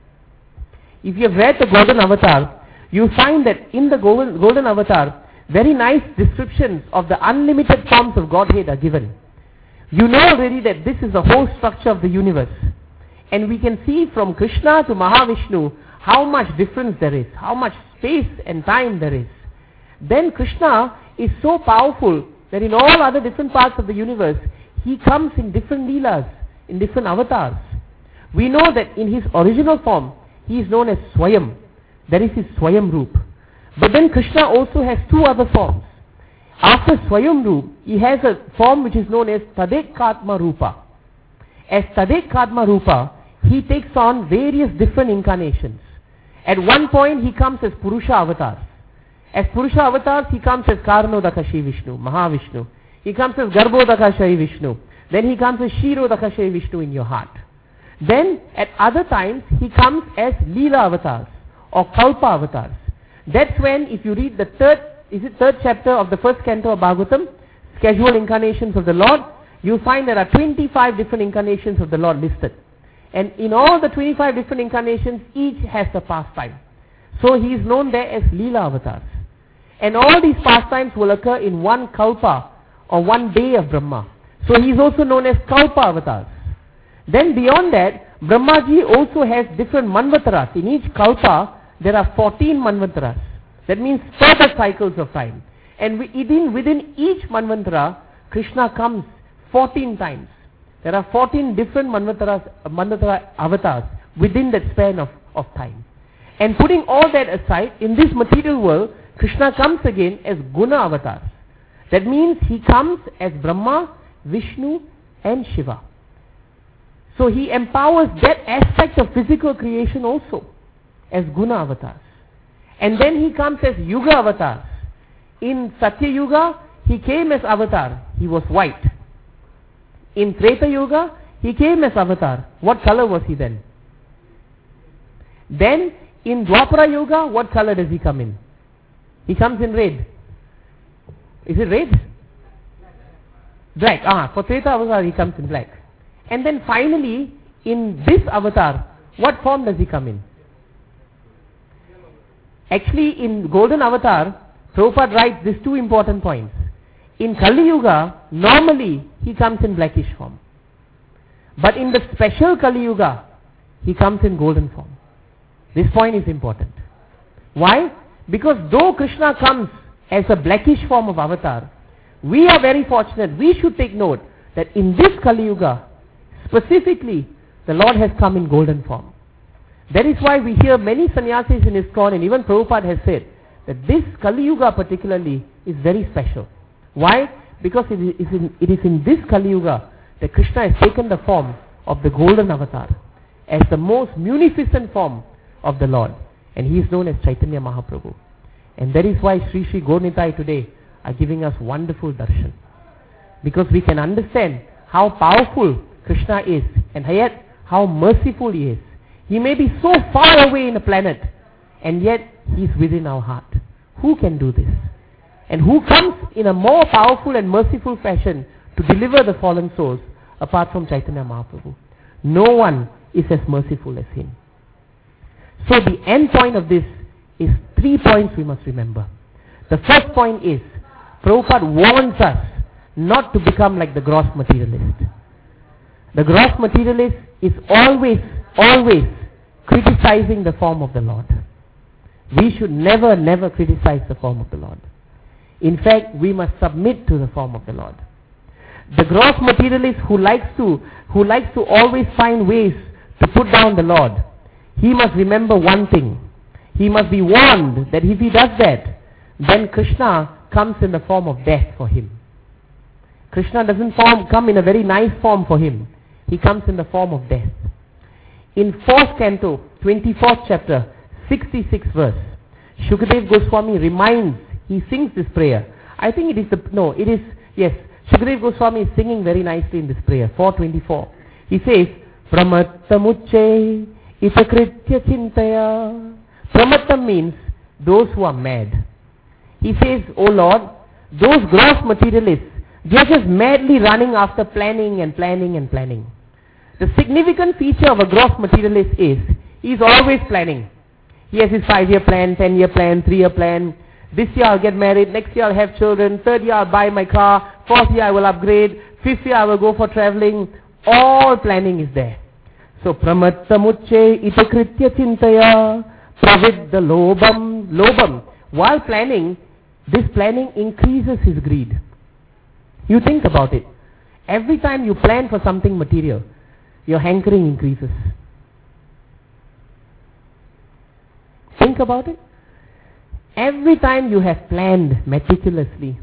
If you have read the Golden Avatar, you find that in the Golden Avatar, very nice descriptions of the unlimited forms of Godhead are given. You know already that this is the whole structure of the universe. And we can see from Krishna to Mahavishnu how much difference there is, how much space and time there is. Then Krishna is so powerful that in all other different parts of the universe, He comes in different leelas, in different avatars. We know that in His original form, He is known as Swayam. That is His Swayam Roop. But then Krishna also has two other forms. After Swayam Roop, He has a form which is known as Tadekatma Rupa. As Tadekatma Rupa, He takes on various different incarnations. At one point, He comes as Purusha avatars. As Purusha avatars, He comes as Karanodakashi Vishnu, Mahavishnu. He comes as Garbhodakashayi Vishnu. Then He comes as Shirodakashayi Vishnu in your heart. Then, at other times, He comes as Leela avatars or Kalpa avatars. That's when, if you read the third chapter of the first canto of Bhagavatam, Casual Incarnations of the Lord, you'll find there are 25 different incarnations of the Lord listed. And in all the 25 different incarnations, each has a pastime. So He is known there as Leela avatars. And all these pastimes will occur in one Kalpa or one day of Brahma. So He is also known as Kalpa avatars. Then beyond that, Brahmaji also has different Manvataras. In each Kalpa, there are 14 Manvataras. That means further cycles of time. And within each Manvantara, Krishna comes 14 times. There are 14 different Manvatara avatars within that span of time. And putting all that aside, in this material world, Krishna comes again as Guna avatars. That means He comes as Brahma, Vishnu and Shiva. So He empowers that aspect of physical creation also as Guna avatars. And then He comes as Yuga avatars. In Satya Yuga, He came as avatar. He was white. In Treta Yuga, He came as avatar. What color was He then? Then, in Dwapara Yuga, what color does He come in? He comes in red. Is it red? Black. For Treta Avatar, He comes in black. And then finally, in this avatar, what form does He come in? Actually, in Golden Avatar, Prabhupada writes these two important points. In Kali Yuga, normally He comes in blackish form. But in the special Kali Yuga, He comes in golden form. This point is important. Why? Because though Krishna comes as a blackish form of avatar, we are very fortunate. We should take note that in this Kali Yuga, specifically, the Lord has come in golden form. That is why we hear many sannyasis in ISKCON, and even Prabhupada has said that this Kali Yuga particularly is very special. Why? Because it is in this Kali Yuga that Krishna has taken the form of the golden avatar as the most munificent form of the Lord. And He is known as Chaitanya Mahaprabhu. And that is why Sri Sri Gaur Nitai today are giving us wonderful darshan. Because we can understand how powerful Krishna is and yet how merciful He is. He may be so far away in a planet and yet He is within our heart. Who can do this? And who comes in a more powerful and merciful fashion to deliver the fallen souls apart from Chaitanya Mahaprabhu? No one is as merciful as Him. So the end point of this is 3 points we must remember. The first point is, Prabhupada warns us not to become like the gross materialist. The gross materialist is always criticizing the form of the Lord. We should never criticize the form of the Lord. In fact, we must submit to the form of the Lord. The gross materialist who likes to always find ways to put down the Lord, he must remember one thing. He must be warned that if he does that, then Krishna comes in the form of death for him. Krishna doesn't come in a very nice form for him. He comes in the form of death. In 4th canto, 24th chapter, 66th verse, Shukadev Goswami he sings this prayer. I think Shukadev Goswami is singing very nicely in this prayer, 424. He says, Pramattamucche itakritya chintaya. Pramattam means those who are mad. He says, O Lord, those gross materialists, they are just madly running after planning. The significant feature of a gross materialist is, he is always planning. He has his 5-year plan, 10-year plan, 3-year plan. This year I'll get married, next year I'll have children, 3rd year I'll buy my car, 4th year I will upgrade, 5th year I will go for traveling. All planning is there. So, pramattamucche itakritya chintaya pravidda lobam. While planning, this planning increases his greed. You think about it. Every time you plan for something material, your hankering increases. Think about it. Every time you have planned meticulously,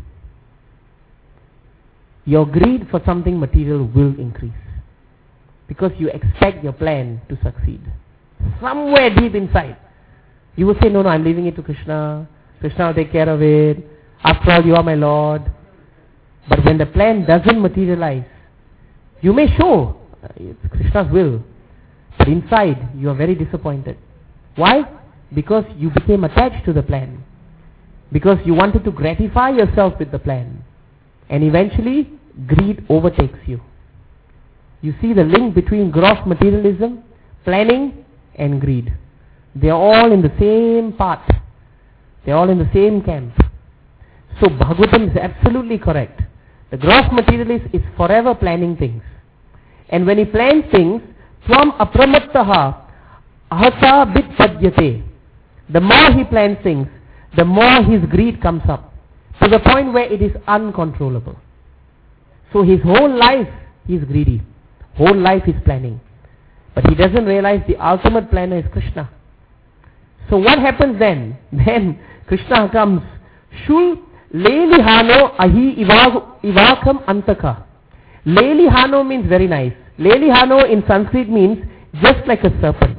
your greed for something material will increase. Because you expect your plan to succeed. Somewhere deep inside, you will say, no, I'm leaving it to Krishna. Krishna will take care of it. After all, you are my Lord. But when the plan doesn't materialize, you may show it's Krishna's will. But inside, you are very disappointed. Why? Because you became attached to the plan. Because you wanted to gratify yourself with the plan. And eventually, greed overtakes you. You see the link between gross materialism, planning, and greed. They are all in the same path. They are all in the same camp. So Bhagavatam is absolutely correct. The gross materialist is forever planning things. And when he plans things, from apramattaha ahata bitpadyate. The more he plans things, the more his greed comes up. To the point where it is uncontrollable. So his whole life, he is greedy. Whole life is planning. But he doesn't realize the ultimate planner is Krishna. So what happens then? Then Krishna comes. Shul lelihano ahi ivakam antaka. Lelihano means very nice. Lelihano in Sanskrit means just like a serpent.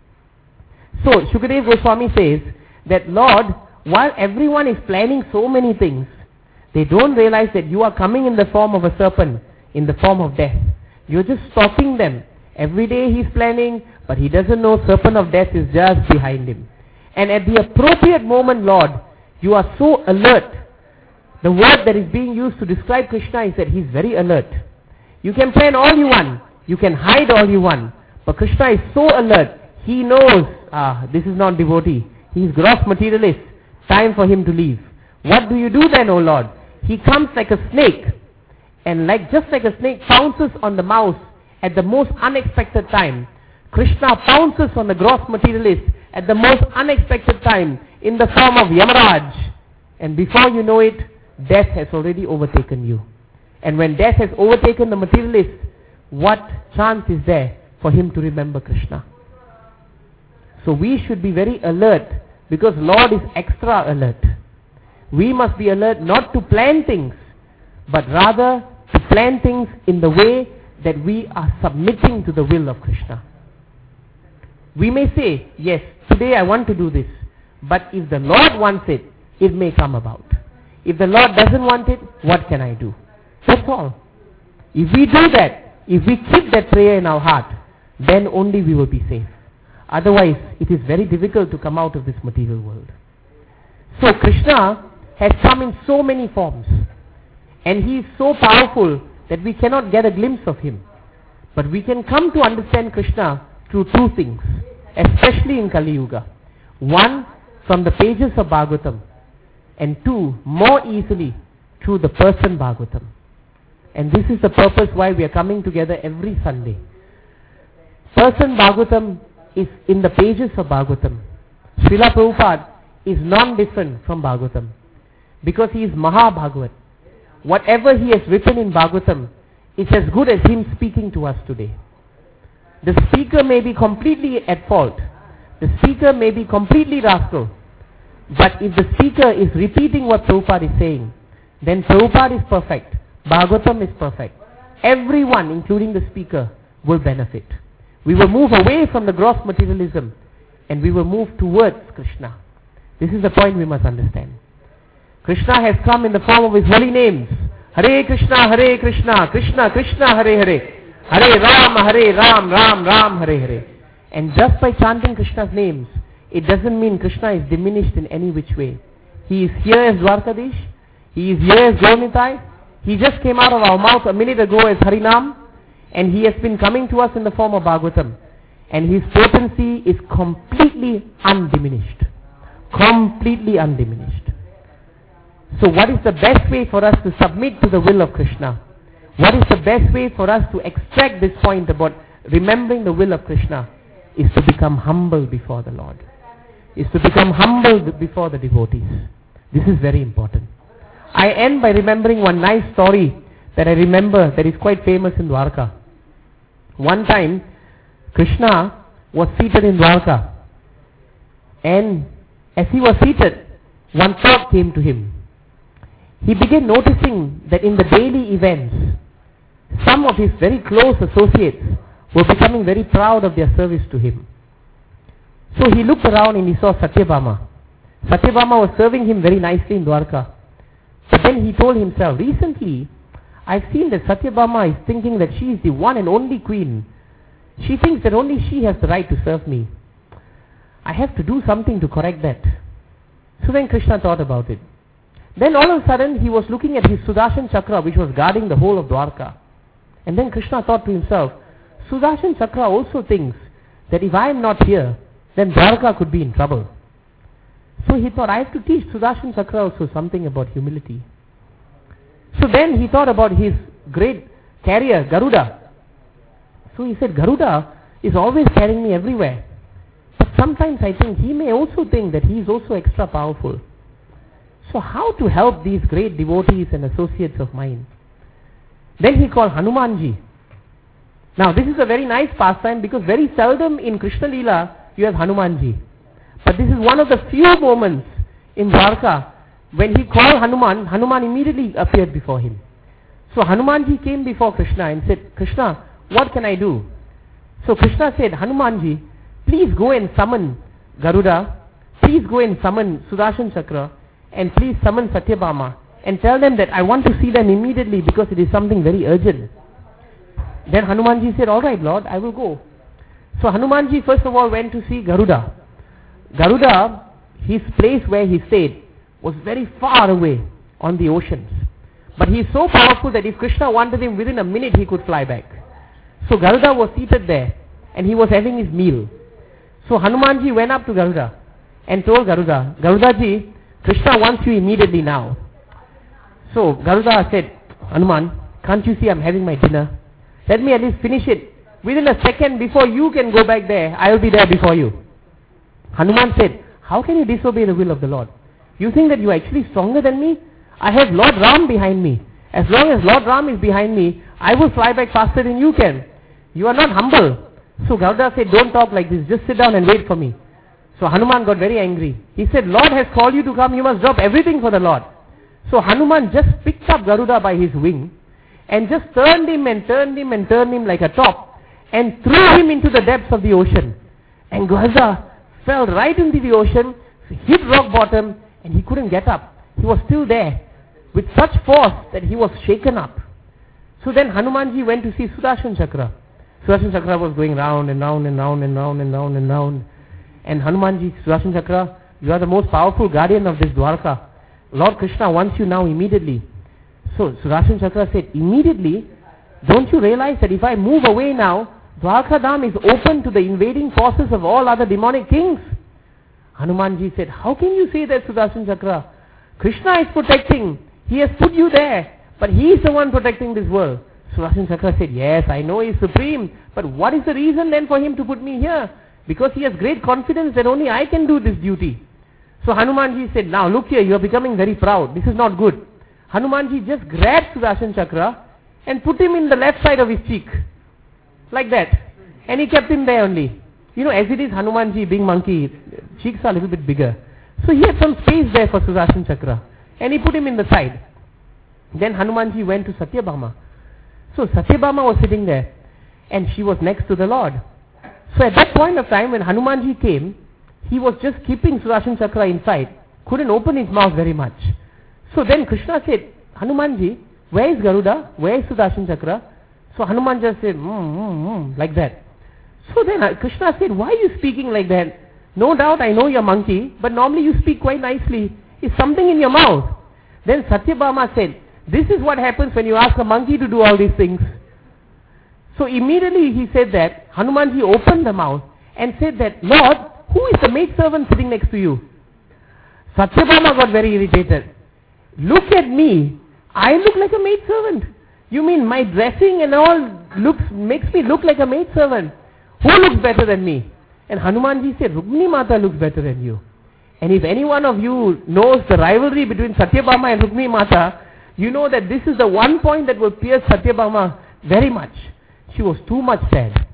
So Shukadev Goswami says that Lord, while everyone is planning so many things, they don't realize that you are coming in the form of a serpent, in the form of death. You're just stopping them. Every day he's planning, but he doesn't know serpent of death is just behind him. And at the appropriate moment, Lord, you are so alert. The word that is being used to describe Krishna is that he's very alert. You can plan all you want. You can hide all you want. But Krishna is so alert. He knows, this is not devotee. He is gross materialist. Time for him to leave. What do you do then, O Lord? He comes like a snake. And just like a snake pounces on the mouse at the most unexpected time, Krishna pounces on the gross materialist at the most unexpected time in the form of Yamaraj. And before you know it, death has already overtaken you. And when death has overtaken the materialist, what chance is there for him to remember Krishna? So we should be very alert, because Lord is extra alert. We must be alert not to plan things, but rather to plan things in the way that we are submitting to the will of Krishna. We may say, yes, today I want to do this, but if the Lord wants it, it may come about. If the Lord doesn't want it, what can I do? That's all. If we do that, if we keep that prayer in our heart, then only we will be safe. Otherwise, it is very difficult to come out of this material world. So Krishna has come in so many forms. And he is so powerful that we cannot get a glimpse of him. But we can come to understand Krishna through two things, especially in Kali Yuga. One, from the pages of Bhagavatam. And two, more easily, through the person Bhagavatam. And this is the purpose why we are coming together every Sunday. Person Bhagavatam is in the pages of Bhagavatam. Srila Prabhupada is non-different from Bhagavatam. Because he is Mahabhagavat. Whatever he has written in Bhagavatam is as good as him speaking to us today. The speaker may be completely at fault. The speaker may be completely rascal. But if the speaker is repeating what Prabhupada is saying, then Prabhupada is perfect. Bhagavatam is perfect. Everyone, including the speaker, will benefit. We will move away from the gross materialism and we will move towards Krishna. This is the point we must understand. Krishna has come in the form of his holy names. Hare Krishna, Krishna Krishna, Hare Hare. Hare Ram, Ram Ram, Hare Hare. And just by chanting Krishna's names, it doesn't mean Krishna is diminished in any which way. He is here as Dwarkadish. He is here as Gaunitai. He just came out of our mouth a minute ago as Harinam. And he has been coming to us in the form of Bhagavatam. And his potency is completely undiminished. Completely undiminished. So what is the best way for us to submit to the will of Krishna? What is the best way for us to extract this point about remembering the will of Krishna? Is to become humble before the Lord. Is to become humble before the devotees. This is very important. I end by remembering one nice story that I remember that is quite famous in Dwarka. One time, Krishna was seated in Dwarka. And as he was seated, one thought came to him. He began noticing that in the daily events, some of his very close associates were becoming very proud of their service to him. So he looked around and he saw Satyabhama. Satyabhama was serving him very nicely in Dwarka. But then he told himself, recently, I've seen that Satyabhama is thinking that she is the one and only queen. She thinks that only she has the right to serve me. I have to do something to correct that. So then Krishna thought about it. Then all of a sudden he was looking at his Sudarshan Chakra which was guarding the whole of Dwarka. And then Krishna thought to himself, Sudarshan Chakra also thinks that if I am not here, then Dwarka could be in trouble. So he thought, I have to teach Sudarshan Chakra also something about humility. So then he thought about his great carrier, Garuda. So he said, Garuda is always carrying me everywhere. But sometimes I think he may also think that he is also extra powerful. So how to help these great devotees and associates of mine? Then he called Hanumanji. Now this is a very nice pastime because very seldom in Krishna Leela you have Hanumanji. But this is one of the few moments in Dwarka when he called Hanuman, Hanuman immediately appeared before him. So Hanumanji came before Krishna and said, Krishna, what can I do? So Krishna said, Hanumanji, please go and summon Garuda, please go and summon Sudarshan Chakra, and please summon Satyabhama, and tell them that I want to see them immediately because it is something very urgent. Then Hanumanji said, alright Lord, I will go. So Hanumanji first of all went to see Garuda. Garuda, his place where he stayed, was very far away on the oceans. But he is so powerful that if Krishna wanted him within a minute he could fly back. So Garuda was seated there and he was having his meal. So Hanumanji went up to Garuda and told Garuda, Garudaji, Krishna wants you immediately now. So Garuda said, Hanuman, can't you see I'm having my dinner? Let me at least finish it. Within a second before you can go back there, I will be there before you. Hanuman said, how can you disobey the will of the Lord? You think that you are actually stronger than me? I have Lord Ram behind me. As long as Lord Ram is behind me, I will fly back faster than you can. You are not humble. So Garuda said, don't talk like this, just sit down and wait for me. So Hanuman got very angry. He said, Lord has called you to come, you must drop everything for the Lord. So Hanuman just picked up Garuda by his wing and just turned him and turned him and turned him like a top and threw him into the depths of the ocean. And Garuda fell right into the ocean, hit rock bottom, and he couldn't get up. He was still there with such force that he was shaken up. So then Hanumanji went to see Sudarshan Chakra. Sudarshan Chakra was going round and round and round and round and round and round. And Hanumanji, Sudarshan Chakra, you are the most powerful guardian of this Dwarka. Lord Krishna wants you now immediately. So Sudarshan Chakra said, immediately? Don't you realize that if I move away now, Dwarka Dham is open to the invading forces of all other demonic kings? Hanumanji said, how can you say that, Sudarshan Chakra? Krishna is protecting. He has put you there. But he is the one protecting this world. Sudarshan Chakra said, yes, I know he is supreme. But what is the reason then for him to put me here? Because he has great confidence that only I can do this duty. So Hanumanji said, now look here, you are becoming very proud. This is not good. Hanumanji just grabbed Sudarshan Chakra and put him in the left side of his cheek. Like that. And he kept him there only. You know, as it is, Hanumanji, being monkey, cheeks are a little bit bigger. So he had some space there for Sudarshan Chakra. And he put him in the side. Then Hanumanji went to Satyabhama. So Satyabhama was sitting there. And she was next to the Lord. So at that point of time, when Hanumanji came, he was just keeping Sudarshan Chakra inside. Couldn't open his mouth very much. So then Krishna said, Hanumanji, where is Garuda? Where is Sudarshan Chakra? So Hanuman just said, like that. So then Krishna said, why are you speaking like that? No doubt I know you're monkey, but normally you speak quite nicely. Is something in your mouth? Then Satyabhama said, this is what happens when you ask a monkey to do all these things. So immediately he said that, Hanumanji opened the mouth and said that, Lord, who is the maidservant sitting next to you? Satyabhama got very irritated. Look at me. I look like a maidservant. You mean my dressing and all makes me look like a maidservant? Who looks better than me? And Hanumanji said, Rukmini Mata looks better than you. And if any one of you knows the rivalry between Satyabhama and Rukmini Mata, you know that this is the one point that will pierce Satyabhama very much. She was too much sad.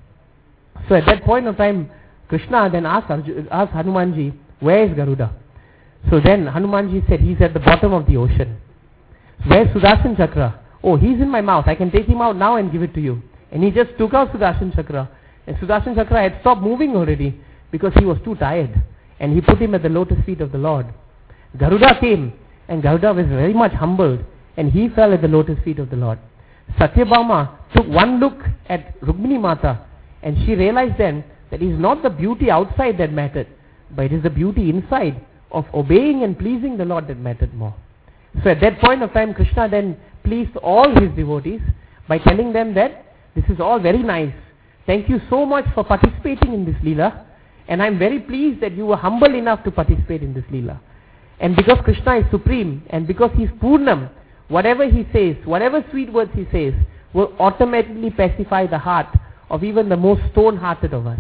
So at that point of time, Krishna then asked Hanumanji, where is Garuda? So then Hanumanji said, he's at the bottom of the ocean. Where's Sudarshan Chakra? Oh, he's in my mouth. I can take him out now and give it to you. And he just took out Sudarshan Chakra. And Sudarshan Chakra had stopped moving already because he was too tired. And he put him at the lotus feet of the Lord. Garuda came, and Garuda was very much humbled, and he fell at the lotus feet of the Lord. Satyabhama took one look at Rukmini Mata, and she realized then that it is not the beauty outside that mattered, but it is the beauty inside of obeying and pleasing the Lord that mattered more. So at that point of time, Krishna then pleased all his devotees by telling them that this is all very nice. Thank you so much for participating in this Leela, and I am very pleased that you were humble enough to participate in this Leela. And because Krishna is supreme, and because he is Purnam, whatever he says, whatever sweet words he says, will automatically pacify the heart of even the most stone-hearted of us.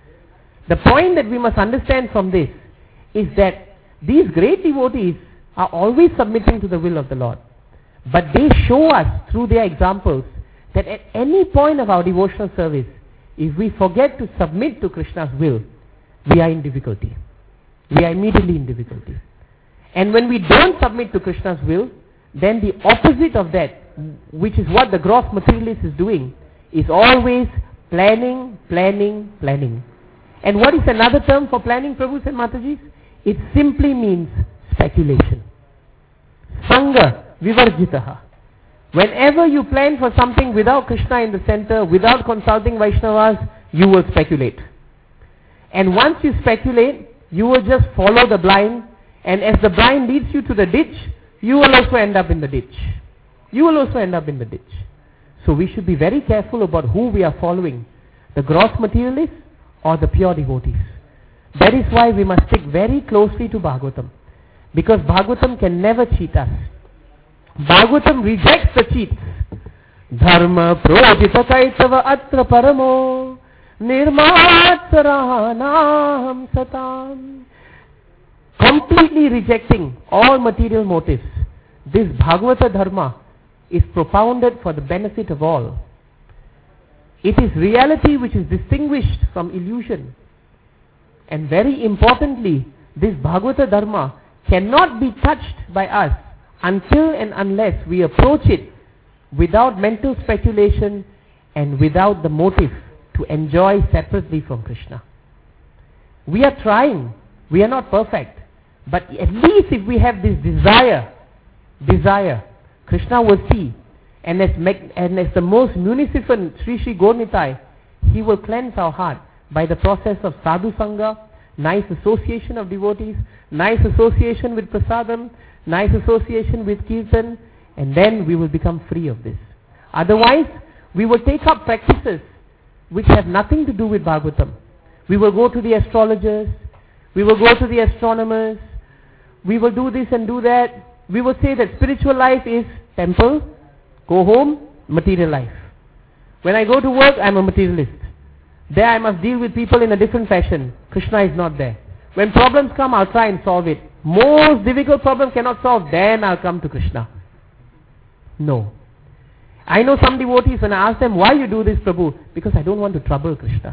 The point that we must understand from this is that these great devotees are always submitting to the will of the Lord. But they show us through their examples that at any point of our devotional service, if we forget to submit to Krishna's will, we are in difficulty. We are immediately in difficulty. And when we don't submit to Krishna's will, then the opposite of that, which is what the gross materialist is doing, is always planning, planning, planning. And what is another term for planning, Prabhus and Matajis? It simply means speculation. Sangha vivarjitaha. Whenever you plan for something without Krishna in the center, without consulting Vaishnavas, you will speculate. And once you speculate, you will just follow the blind, and as the blind leads you to the ditch, you will also end up in the ditch. You will also end up in the ditch. So we should be very careful about who we are following, the gross materialists or the pure devotees. That is why we must stick very closely to Bhagavatam, because Bhagavatam can never cheat us. Bhagavatam rejects the cheats. Dharma prodita kaitava atra paramo nirmatsaranaham satam. Completely rejecting all material motives. This Bhagavata Dharma is propounded for the benefit of all. It is reality which is distinguished from illusion. And very importantly, this Bhagavata Dharma cannot be touched by us until and unless we approach it without mental speculation and without the motive to enjoy separately from Krishna. We are trying. We are not perfect. But at least if we have this desire, Krishna will see. And as the most munificent Sri Sri Gaur-Nitai, he will cleanse our heart by the process of sadhu sangha, nice association of devotees, nice association with prasadam, nice association with kirtan, and then we will become free of this. Otherwise, we will take up practices which have nothing to do with Bhagavatam. We will go to the astrologers, we will go to the astronomers, we will do this and do that. We will say that spiritual life is temple, go home, material life. When I go to work, I am a materialist. There I must deal with people in a different fashion. Krishna is not there. When problems come, I'll try and solve it. most difficult problem cannot solve, then I'll come to Krishna. No. I know some devotees, when I ask them, why you do this, Prabhu? Because I don't want to trouble Krishna.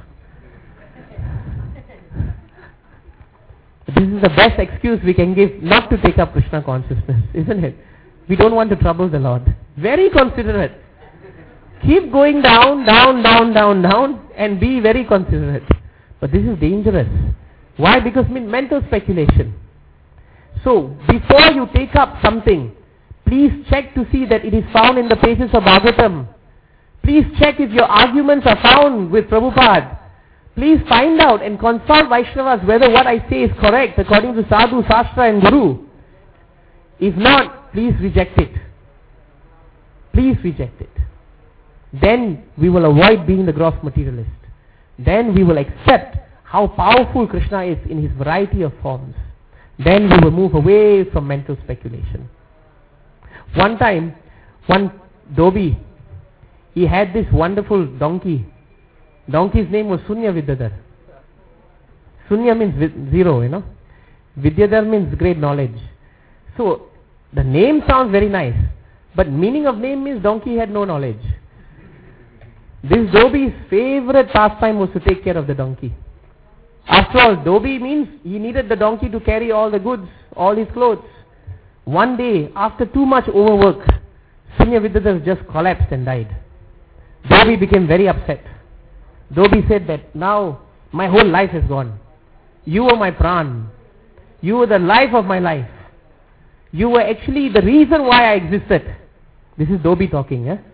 This is the best excuse we can give not to take up Krishna consciousness, isn't it? We don't want to trouble the Lord. Very considerate. Keep going down, down, down, down, down, and be very considerate. But this is dangerous. Why? Because mental speculation. So, before you take up something, please check to see that it is found in the pages of Bhagavatam. Please check if your arguments are found with Prabhupada. Please find out and consult Vaishnavas whether what I say is correct according to Sadhu, Shastra and Guru. If not, please reject it. Please reject it. Then we will avoid being the gross materialist. Then we will accept how powerful Krishna is in his variety of forms. Then we will move away from mental speculation. One time, one Dobi, he had this wonderful donkey. Donkey's name was Sunya Vidyadhar. Sunya means zero, you know. Vidyadhar means great knowledge. So, the name sounds very nice, but meaning of name means donkey had no knowledge. This Dobi's favorite pastime was to take care of the donkey. After all, Dobi means he needed the donkey to carry all the goods, all his clothes. One day, after too much overwork, Sunya Vidyadhar just collapsed and died. Dobi became very upset. Dobi said that now my whole life is gone. You were my pran. You were the life of my life. You were actually the reason why I existed. This is Dobi talking, eh?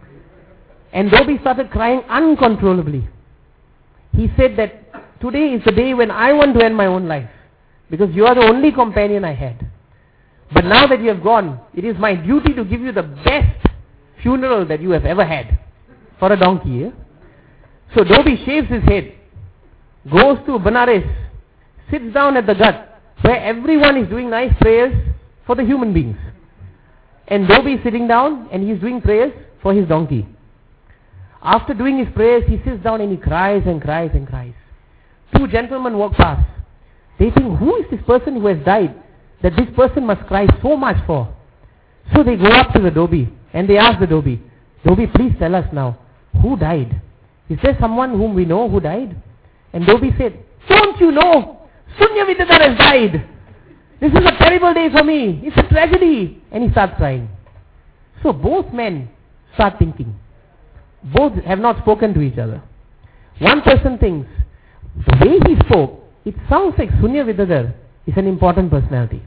And Dobi started crying uncontrollably. He said that today is the day when I want to end my own life, because you are the only companion I had. But now that you have gone, it is my duty to give you the best funeral that you have ever had for a donkey. Eh? So Dobi shaves his head, goes to Benares, sits down at the Ghat, where everyone is doing nice prayers for the human beings. And Dobi is sitting down and he is doing prayers for his donkey. After doing his prayers, he sits down and he cries and cries and cries. Two gentlemen walk past. They think, who is this person who has died that this person must cry so much for? So they go up to the Dobi and they ask the Dobi, Dobi, please tell us now, who died? Is there someone whom we know who died? And Dobi said, don't you know? Sunya Vidyadhar has died. This is a terrible day for me. It's a tragedy. And he starts crying. So both men start thinking. Both have not spoken to each other. One person thinks, the way he spoke, it sounds like Sunya Vidyadhar is an important personality.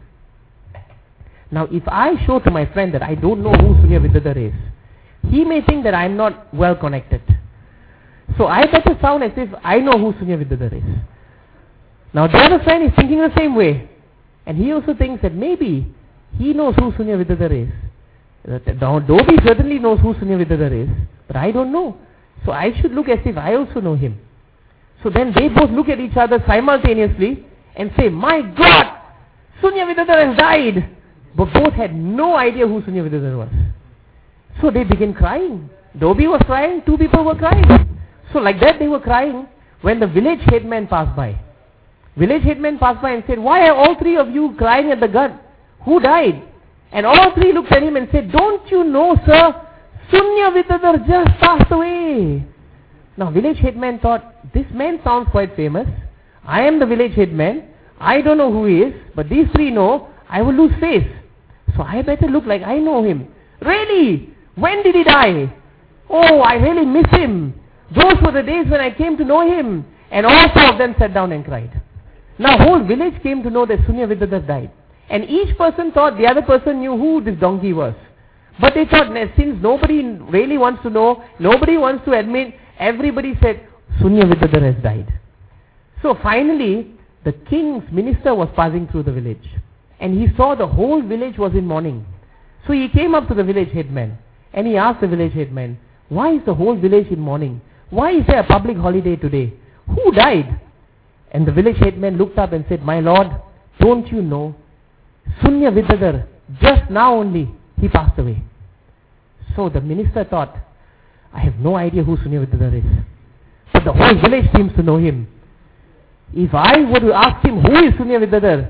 Now if I show to my friend that I don't know who Sunya Vidyadhar is, he may think that I am not well connected. So I better sound as if I know who Sunya Vidyadhar is. Now the other friend is thinking the same way. And he also thinks that maybe he knows who Sunya Vidyadhar is. Dobi certainly knows who Sunya Vidyadhar is, but I don't know. So I should look as if I also know him. So then they both look at each other simultaneously and say, my God, Sunya Vidyadhar has died. But both had no idea who Sunya Vidyadhar was. So they begin crying. Dobi was crying, two people were crying. So like that they were crying when the village headman passed by. Village headman passed by and said, why are all three of you crying at the Ghat? Who died? And all three looked at him and said, don't you know, sir, Sunya Vidyadhar just passed away. Now village headman thought, this man sounds quite famous. I am the village headman. I don't know who he is, but these three know. I will lose face. So I better look like I know him. Really? When did he die? Oh, I really miss him. Those were the days when I came to know him. And all four of them sat down and cried. Now whole village came to know that Sunya Vidyadhar died. And each person thought the other person knew who this donkey was. But they thought, since nobody really wants to know, nobody wants to admit, everybody said, Sunya Vidyadhar has died. So finally, the king's minister was passing through the village. And he saw the whole village was in mourning. So he came up to the village headman. And he asked the village headman, why is the whole village in mourning? Why is there a public holiday today? Who died? And the village headman looked up and said, my lord, don't you know, Sunya Vidyadhar, just now only, he passed away. So the minister thought, I have no idea who Sunya Vidyadhar is. But the whole village seems to know him. If I were to ask him who is Sunya Vidyadhar,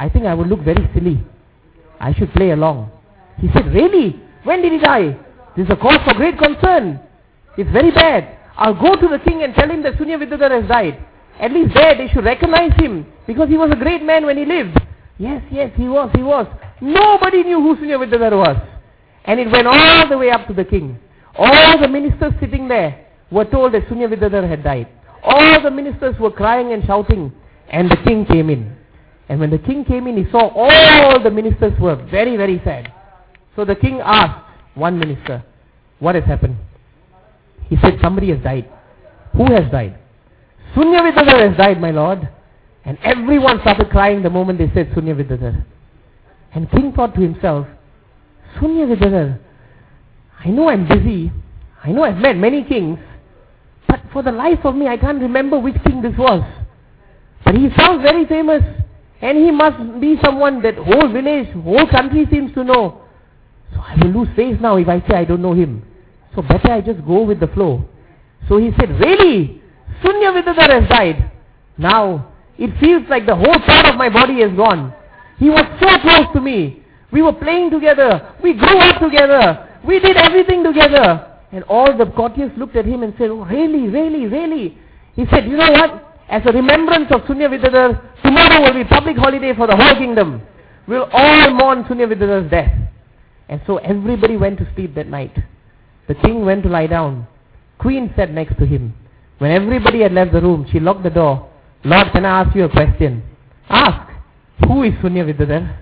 I think I would look very silly. I should play along. He said, really? When did he die? This is a cause for great concern. It's very bad. I'll go to the king and tell him that Sunya Vidyadhar has died. At least there they should recognize him, because he was a great man when he lived. Yes, he was. Nobody knew who Sunya Vidyadhar was. And it went all the way up to the king. All the ministers sitting there were told that Sunya Vidyadhar had died. All the ministers were crying and shouting, and the king came in. And when the king came in, he saw all the ministers were very, very sad. So the king asked one minister, what has happened? He said, somebody has died. Who has died? Sunya Vidyadhar has died, my lord. And everyone started crying the moment they said Sunya Vidyadhar. And king thought to himself, Sunya Vidyadhar, I know I'm busy. I know I've met many kings. But for the life of me, I can't remember which king this was. But he sounds very famous. And he must be someone that whole village, whole country seems to know. So I will lose face now if I say I don't know him. So better I just go with the flow. So he said, really? Sunya Vidyadhar has died. Now, it feels like the whole part of my body is gone. He was so close to me. We were playing together. We grew up together. We did everything together. And all the courtiers looked at him and said, oh, really, really, really? He said, you know what? As a remembrance of Sunya Vidyadhar, tomorrow will be public holiday for the whole kingdom. We'll all mourn Sunya Vidyadhar's death. And so everybody went to sleep that night. The king went to lie down. Queen sat next to him. When everybody had left the room, she locked the door. Lord, can I ask you a question? Ask. Who is Sunya Vidyadhar?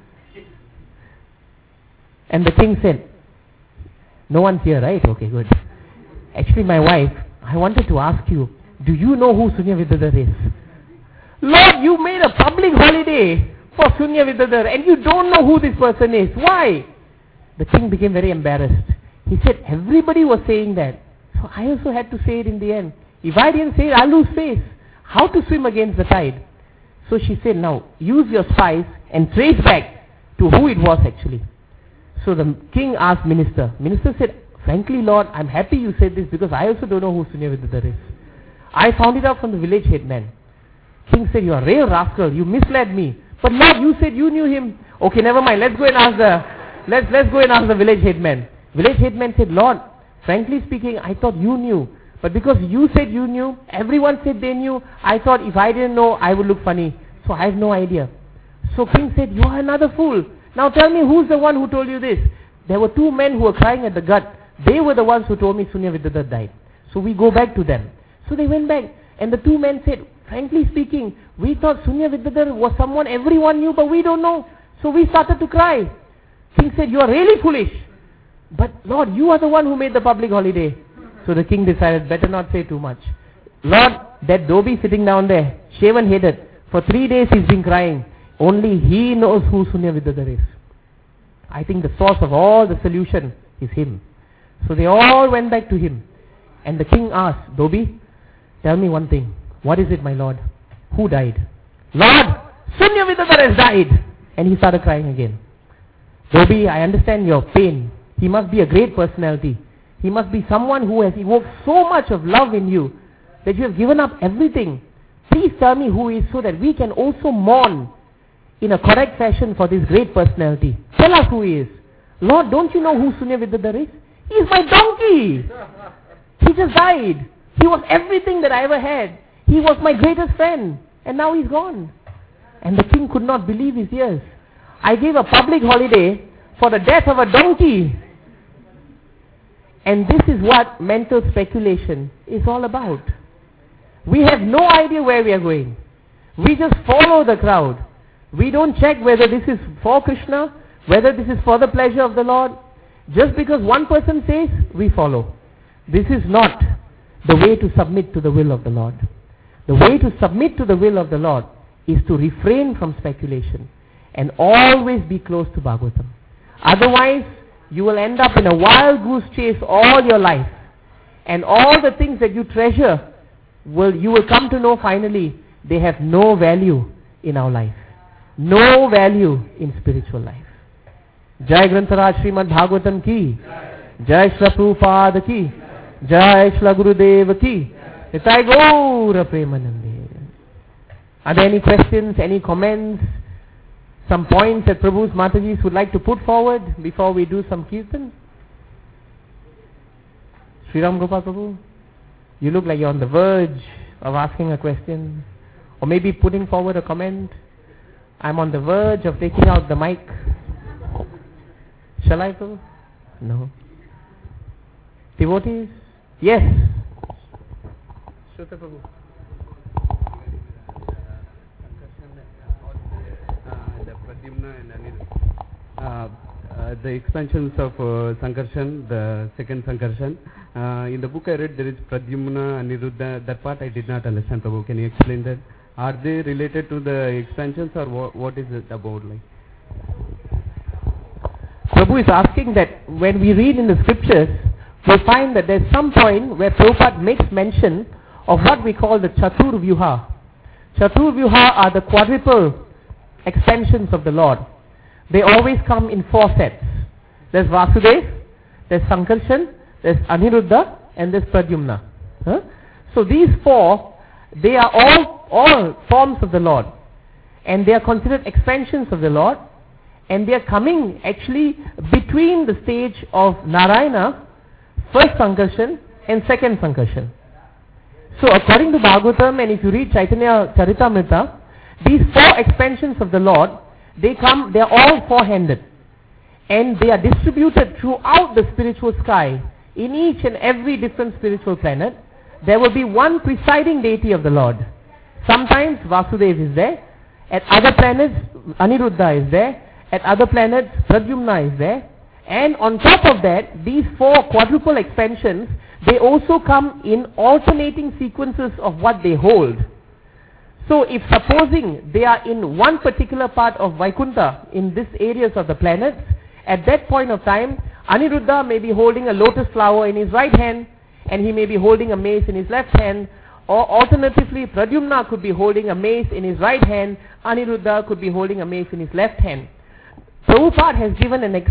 And the king said, no one's here, right? Okay, good. Actually, my wife, I wanted to ask you, do you know who Sunya Vidyadhar is? Lord, you made a public holiday for Sunya Vidyadhar and you don't know who this person is. Why? The king became very embarrassed. He said, everybody was saying that. So I also had to say it in the end. If I didn't say it, I'll lose face. How to swim against the tide? So she said, now, use your spies and trace back to who it was actually. So the king asked minister. Minister said, frankly, Lord, I'm happy you said this because I also don't know who Sunya Vidyadhar is. I found it out from the village headman. King said, you are a real rascal. You misled me. But Lord, you said you knew him. Okay, never mind. Let's go and ask the village headman. Village headman said, Lord, frankly speaking, I thought you knew. But because you said you knew, everyone said they knew, I thought if I didn't know, I would look funny. So I have no idea. So king said, you are another fool. Now tell me, who's the one who told you this? There were two men who were crying at the gut. They were the ones who told me Sunya Vidyadhar died. So we go back to them. So they went back. And the two men said, frankly speaking, we thought Sunya Vidyadhar was someone everyone knew, but we don't know. So we started to cry. King said, you are really foolish. But Lord, you are the one who made the public holiday. So the king decided, better not say too much. Lord, that Dobi sitting down there, shaven-headed, for 3 days he's been crying. Only he knows who Sunya Vidyadhar is. I think the source of all the solution is him. So they all went back to him. And the king asked, Dobi, tell me one thing. What is it, my lord? Who died? Lord, Sunya Vidyadhar has died. And he started crying again. Dobi, I understand your pain. He must be a great personality. He must be someone who has evoked so much of love in you that you have given up everything. Please tell me who he is so that we can also mourn in a correct fashion for this great personality. Tell us who he is. Lord, don't you know who Sunya Vidyadhar is? He is my donkey. He just died. He was everything that I ever had. He was my greatest friend. And now he's gone. And the king could not believe his ears. I gave a public holiday for the death of a donkey. And this is what mental speculation is all about. We have no idea where we are going. We just follow the crowd. We don't check whether this is for Krishna, whether this is for the pleasure of the Lord. Just because one person says, we follow. This is not the way to submit to the will of the Lord. The way to submit to the will of the Lord is to refrain from speculation and always be close to Bhagavatam. Otherwise, you will end up in a wild goose chase all your life. And all the things that you treasure, you will come to know finally, they have no value in our life. No value in spiritual life. Jai Grantharaj Srimad Bhagavatam ki. Jai Shri Prabhupada ki. Jai Shri Gurudev ki. Nitai Gaura Premanande. Are there any questions, any comments? some points that Prabhu's Matajis would like to put forward before we do some kirtan? Sriram Gopal Prabhu, you look like you're on the verge of asking a question, or maybe putting forward a comment. I'm on the verge of taking out the mic. Shall I, Prabhu? No. Devotees? Yes. Shruta Prabhu. The expansions of Sankarshan, the second Sankarshan. In the book I read there is Pradyumna, Aniruddha. That part I did not understand, Prabhu. Can you explain that? Are they related to the expansions, or what is it about? Like? Prabhu is asking that when we read in the scriptures, we find that there's some point where Prabhupada makes mention of what we call the Chatur Vyuha. Chatur Vyuha are the quadruple extensions of the Lord. They always come in 4 sets. There's Vasudev, there's Sankarshan, there's Aniruddha, and there's Pradyumna. So these 4, they are all forms of the Lord. And they are considered expansions of the Lord. And they are coming actually between the stage of Narayana, first Sankarshan and second Sankarshan. So according to Bhagavatam, and if you read Chaitanya Charitamrita, these 4 expansions of the Lord, they are all 4-handed. And they are distributed throughout the spiritual sky. In each and every different spiritual planet, there will be one presiding deity of the Lord. Sometimes Vasudev is there. At other planets, Aniruddha is there. At other planets, Pradyumna is there. And on top of that, these 4 quadruple expansions, they also come in alternating sequences of what they hold. So if supposing they are in one particular part of Vaikuntha, in these areas of the planets, at that point of time, Aniruddha may be holding a lotus flower in his right hand, and he may be holding a mace in his left hand, or alternatively, Pradyumna could be holding a mace in his right hand, Aniruddha could be holding a mace in his left hand. Prabhupada has given an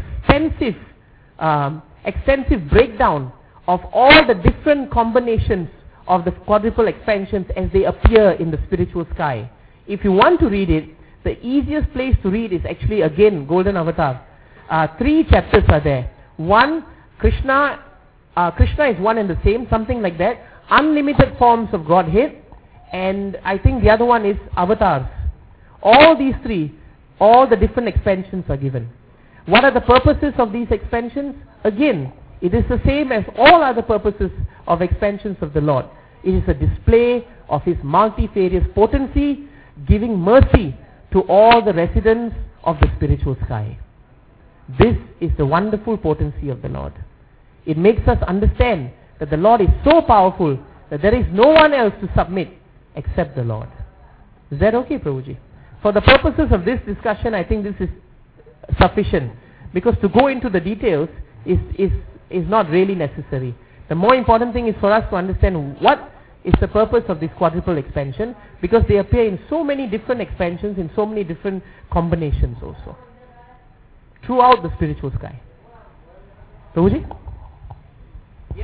extensive breakdown of all the different combinations of the quadruple expansions as they appear in the spiritual sky. If you want to read it, the easiest place to read is actually again Golden Avatar. 3 chapters are there. One, Krishna is one and the same, something like that. Unlimited forms of Godhead, and I think the other one is avatars. All these 3, all the different expansions are given. What are the purposes of these expansions? Again, it is the same as all other purposes of expansions of the Lord. It is a display of His multifarious potency, giving mercy to all the residents of the spiritual sky. This is the wonderful potency of the Lord. It makes us understand that the Lord is so powerful that there is no one else to submit except the Lord. Is that okay, Prabhuji? For the purposes of this discussion, I think this is sufficient, because to go into the details is not really necessary. The more important thing is for us to understand what is the purpose of this quadruple expansion, because they appear in so many different expansions, in so many different combinations also, throughout the spiritual sky. Prabhuji? Yes.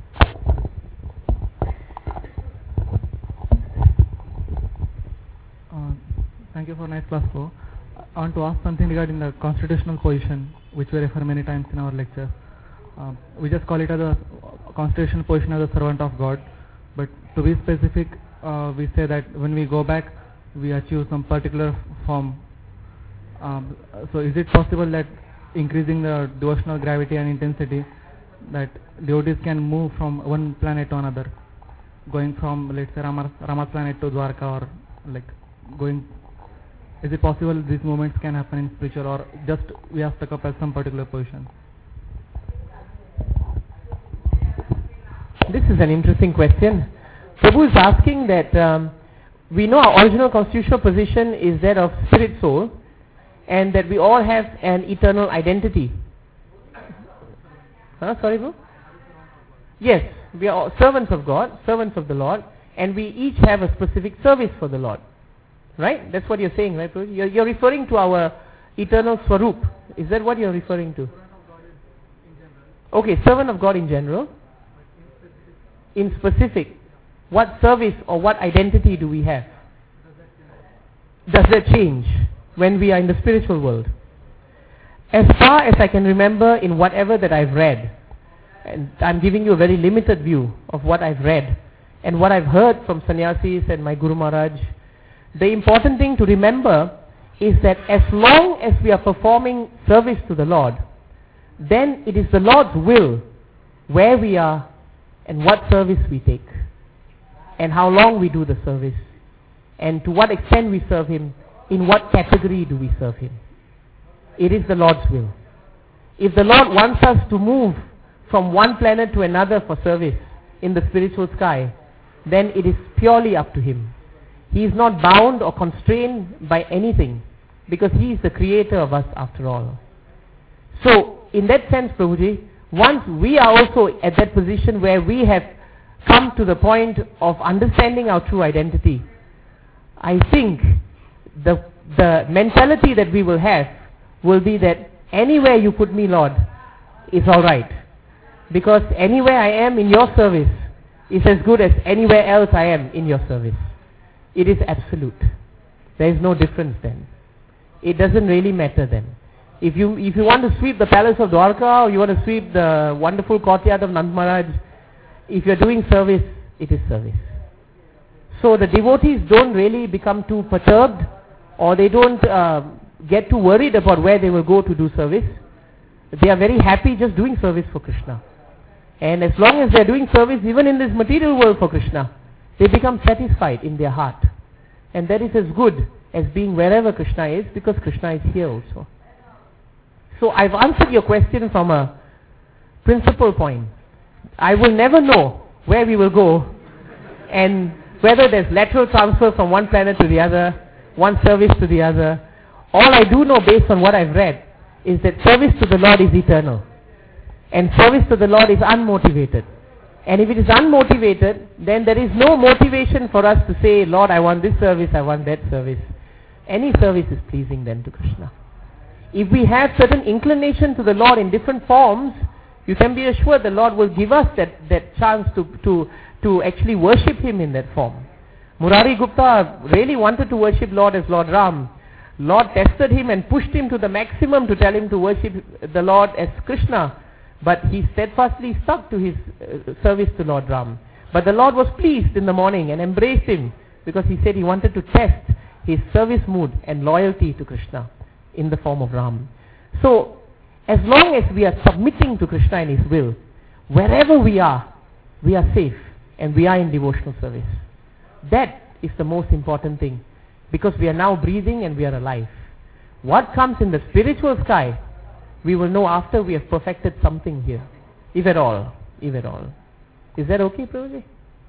Thank you for nice class, bro. I want to ask something regarding the constitutional position, which we refer many times in our lecture. We just call it as a constitutional position as a servant of God, but to be specific, we say that when we go back, we achieve some particular form. So is it possible that increasing the devotional gravity and intensity, that devotees can move from one planet to another, going from, let's say, Rama's planet to Dwarka, or like going? Is it possible these movements can happen in spiritual, or just we are stuck up at some particular position? This is an interesting question. Prabhu is asking that we know our original constitutional position is that of spirit soul, and that we all have an eternal identity. Sorry, bro? Yes, we are all servants of God, servants of the Lord, and we each have a specific service for the Lord. Right? That's what you're saying, right, Prabhu? You're referring to our eternal Swarup. Is that what you're referring to? Okay, servant of God in general. In specific, what service or what identity do we have? Does that change? when we are in the spiritual world. As far as I can remember in whatever that I've read, and I'm giving you a very limited view of what I've read and what I've heard from sannyasis and my Guru Maharaj, the important thing to remember is that as long as we are performing service to the Lord, then it is the Lord's will where we are and what service we take and how long we do the service and to what extent we serve Him, in what category do we serve Him. It is the Lord's will. If the Lord wants us to move from one planet to another for service in the spiritual sky, then it is purely up to Him. He is not bound or constrained by anything because He is the creator of us after all. So, in that sense, Prabhuji, once we are also at that position where we have come to the point of understanding our true identity, I think the mentality that we will have will be that anywhere you put me, Lord, is alright. Because anywhere I am in your service is as good as anywhere else I am in your service. It is absolute. There is no difference then. It doesn't really matter then. If you want to sweep the palace of Dwarka or you want to sweep the wonderful courtyard of Nand Maharaj, if you're doing service, it is service. So the devotees don't really become too perturbed or they don't get too worried about where they will go to do service. They are very happy just doing service for Krishna. And as long as they are doing service even in this material world for Krishna, they become satisfied in their heart. And that is as good as being wherever Krishna is, because Krishna is here also. So I've answered your question from a principal point. I will never know where we will go and whether there's lateral transfer from one planet to the other, one service to the other. All I do know based on what I've read is that service to the Lord is eternal. And service to the Lord is unmotivated. And if it is unmotivated, then there is no motivation for us to say, Lord, I want this service, I want that service. Any service is pleasing then to Krishna. If we have certain inclination to the Lord in different forms, you can be assured the Lord will give us that chance to actually worship Him in that form. Murari Gupta really wanted to worship Lord as Lord Ram. Lord tested him and pushed him to the maximum to tell him to worship the Lord as Krishna. But he steadfastly stuck to his service to Lord Ram. But the Lord was pleased in the morning and embraced him because he said he wanted to test his service mood and loyalty to Krishna in the form of Ram. So, as long as we are submitting to Krishna and His will, wherever we are safe and we are in devotional service. That is the most important thing, because we are now breathing and we are alive. What comes in the spiritual sky, we will know after we have perfected something here, if at all. Is that okay, Prabhuji?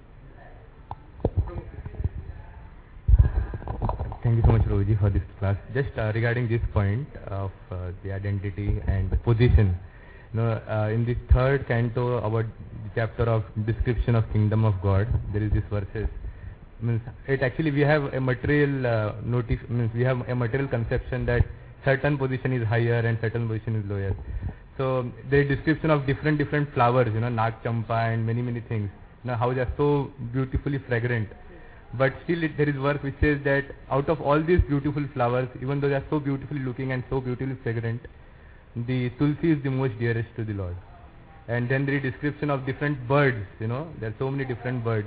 Thank you so much, Prabhuji, for this class. Just regarding this point of the identity and the position, in the third canto, about the chapter of description of kingdom of God, there is this verses. We have a material we have a material conception that certain position is higher and certain position is lower. So there is description of different flowers, Nag Champa and many things. How they are so beautifully fragrant. But still there is verse which says that out of all these beautiful flowers, even though they are so beautifully looking and so beautifully fragrant, the Tulsi is the most dearest to the Lord. And then there is description of different birds, there are so many different birds.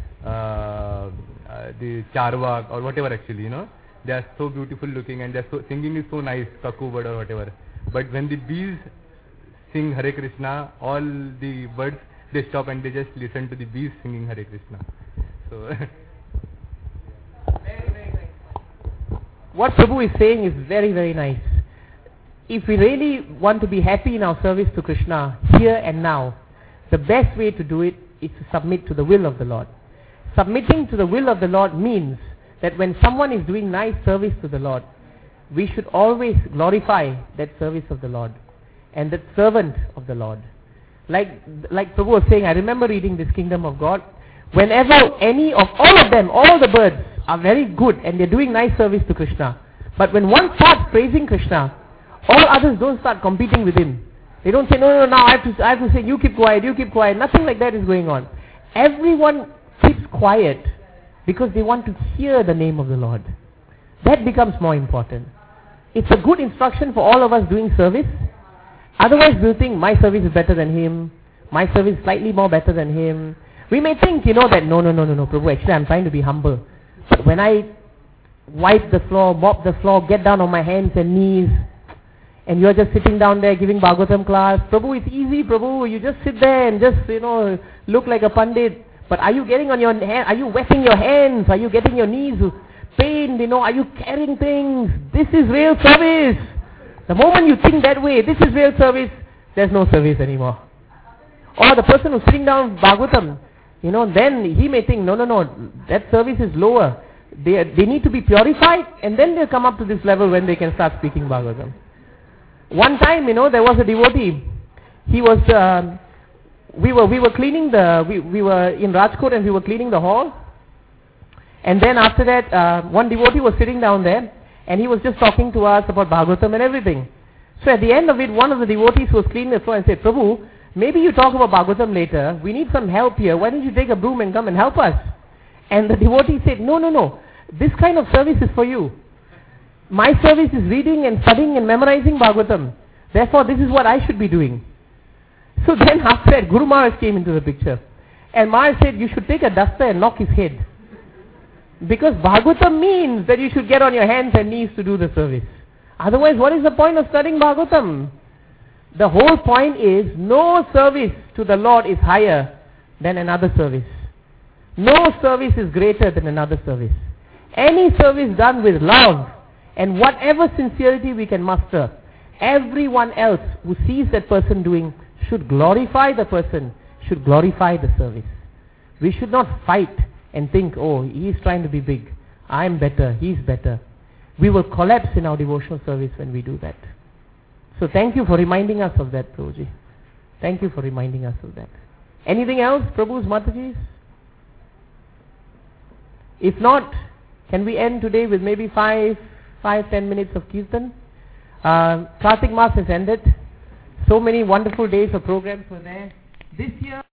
The Charvak or whatever actually, they are so beautiful looking and their singing is so nice, Kaku bird or whatever. But when the bees sing Hare Krishna, all the birds, they stop and they just listen to the bees singing Hare Krishna. So very nice. What Prabhu is saying is very, very nice. If we really want to be happy in our service to Krishna here and now, the best way to do it is to submit to the will of the Lord. Submitting to the will of the Lord means that when someone is doing nice service to the Lord, we should always glorify that service of the Lord and that servant of the Lord. Like Prabhu was saying, I remember reading this Kingdom of God. Whenever any of all of them, all the birds are very good and they're doing nice service to Krishna. But when one starts praising Krishna, all others don't start competing with him. They don't say, no, now I have to say, you keep quiet. Nothing like that is going on. Everyone keeps quiet because they want to hear the name of the Lord. That becomes more important. it's a good instruction for all of us doing service. Otherwise we'll think my service is better than him, my service is slightly more better than him. We may think, that no, Prabhu, actually I'm trying to be humble. But when I wipe the floor, mop the floor, get down on my hands and knees, and you're just sitting down there giving Bhagavatam class, Prabhu, it's easy, Prabhu, you just sit there and just, look like a pandit. But are you getting on your hand, are you wetting your hands, are you getting your knees pained, are you carrying things? This is real service. The moment you think that way, this is real service, there's no service anymore. Or the person who's sitting down Bhagavatam, then he may think, no, that service is lower. They need to be purified, and then they'll come up to this level when they can start speaking Bhagavatam. One time, there was a devotee. He was, we were cleaning we were in Rajkot and we were cleaning the hall. And then after that, one devotee was sitting down there, and he was just talking to us about Bhagavatam and everything. So at the end of it, one of the devotees was cleaning the floor and said, Prabhu, maybe you talk about Bhagavatam later. We need some help here. Why don't you take a broom and come and help us? And the devotee said, no. This kind of service is for you. My service is reading and studying and memorizing Bhagavatam. Therefore, this is what I should be doing. So then after that, Guru Maharaj came into the picture. And Maharaj said, you should take a duster and knock his head. Because Bhagavatam means that you should get on your hands and knees to do the service. Otherwise, what is the point of studying Bhagavatam? The whole point is, no service to the Lord is higher than another service. No service is greater than another service. Any service done with love and whatever sincerity we can muster, everyone else who sees that person doing should glorify the person, should glorify the service. We should not fight and think, oh, he's trying to be big, I'm better, he's better. We will collapse in our devotional service when we do that. So thank you for reminding us of that, Prabhuji. Thank you for reminding us of that. Anything else, Prabhu's, Mataji's? If not, can we end today with maybe 5-10 minutes of Kirtan? Kartik Mass has ended. So many wonderful days of programs were there. This year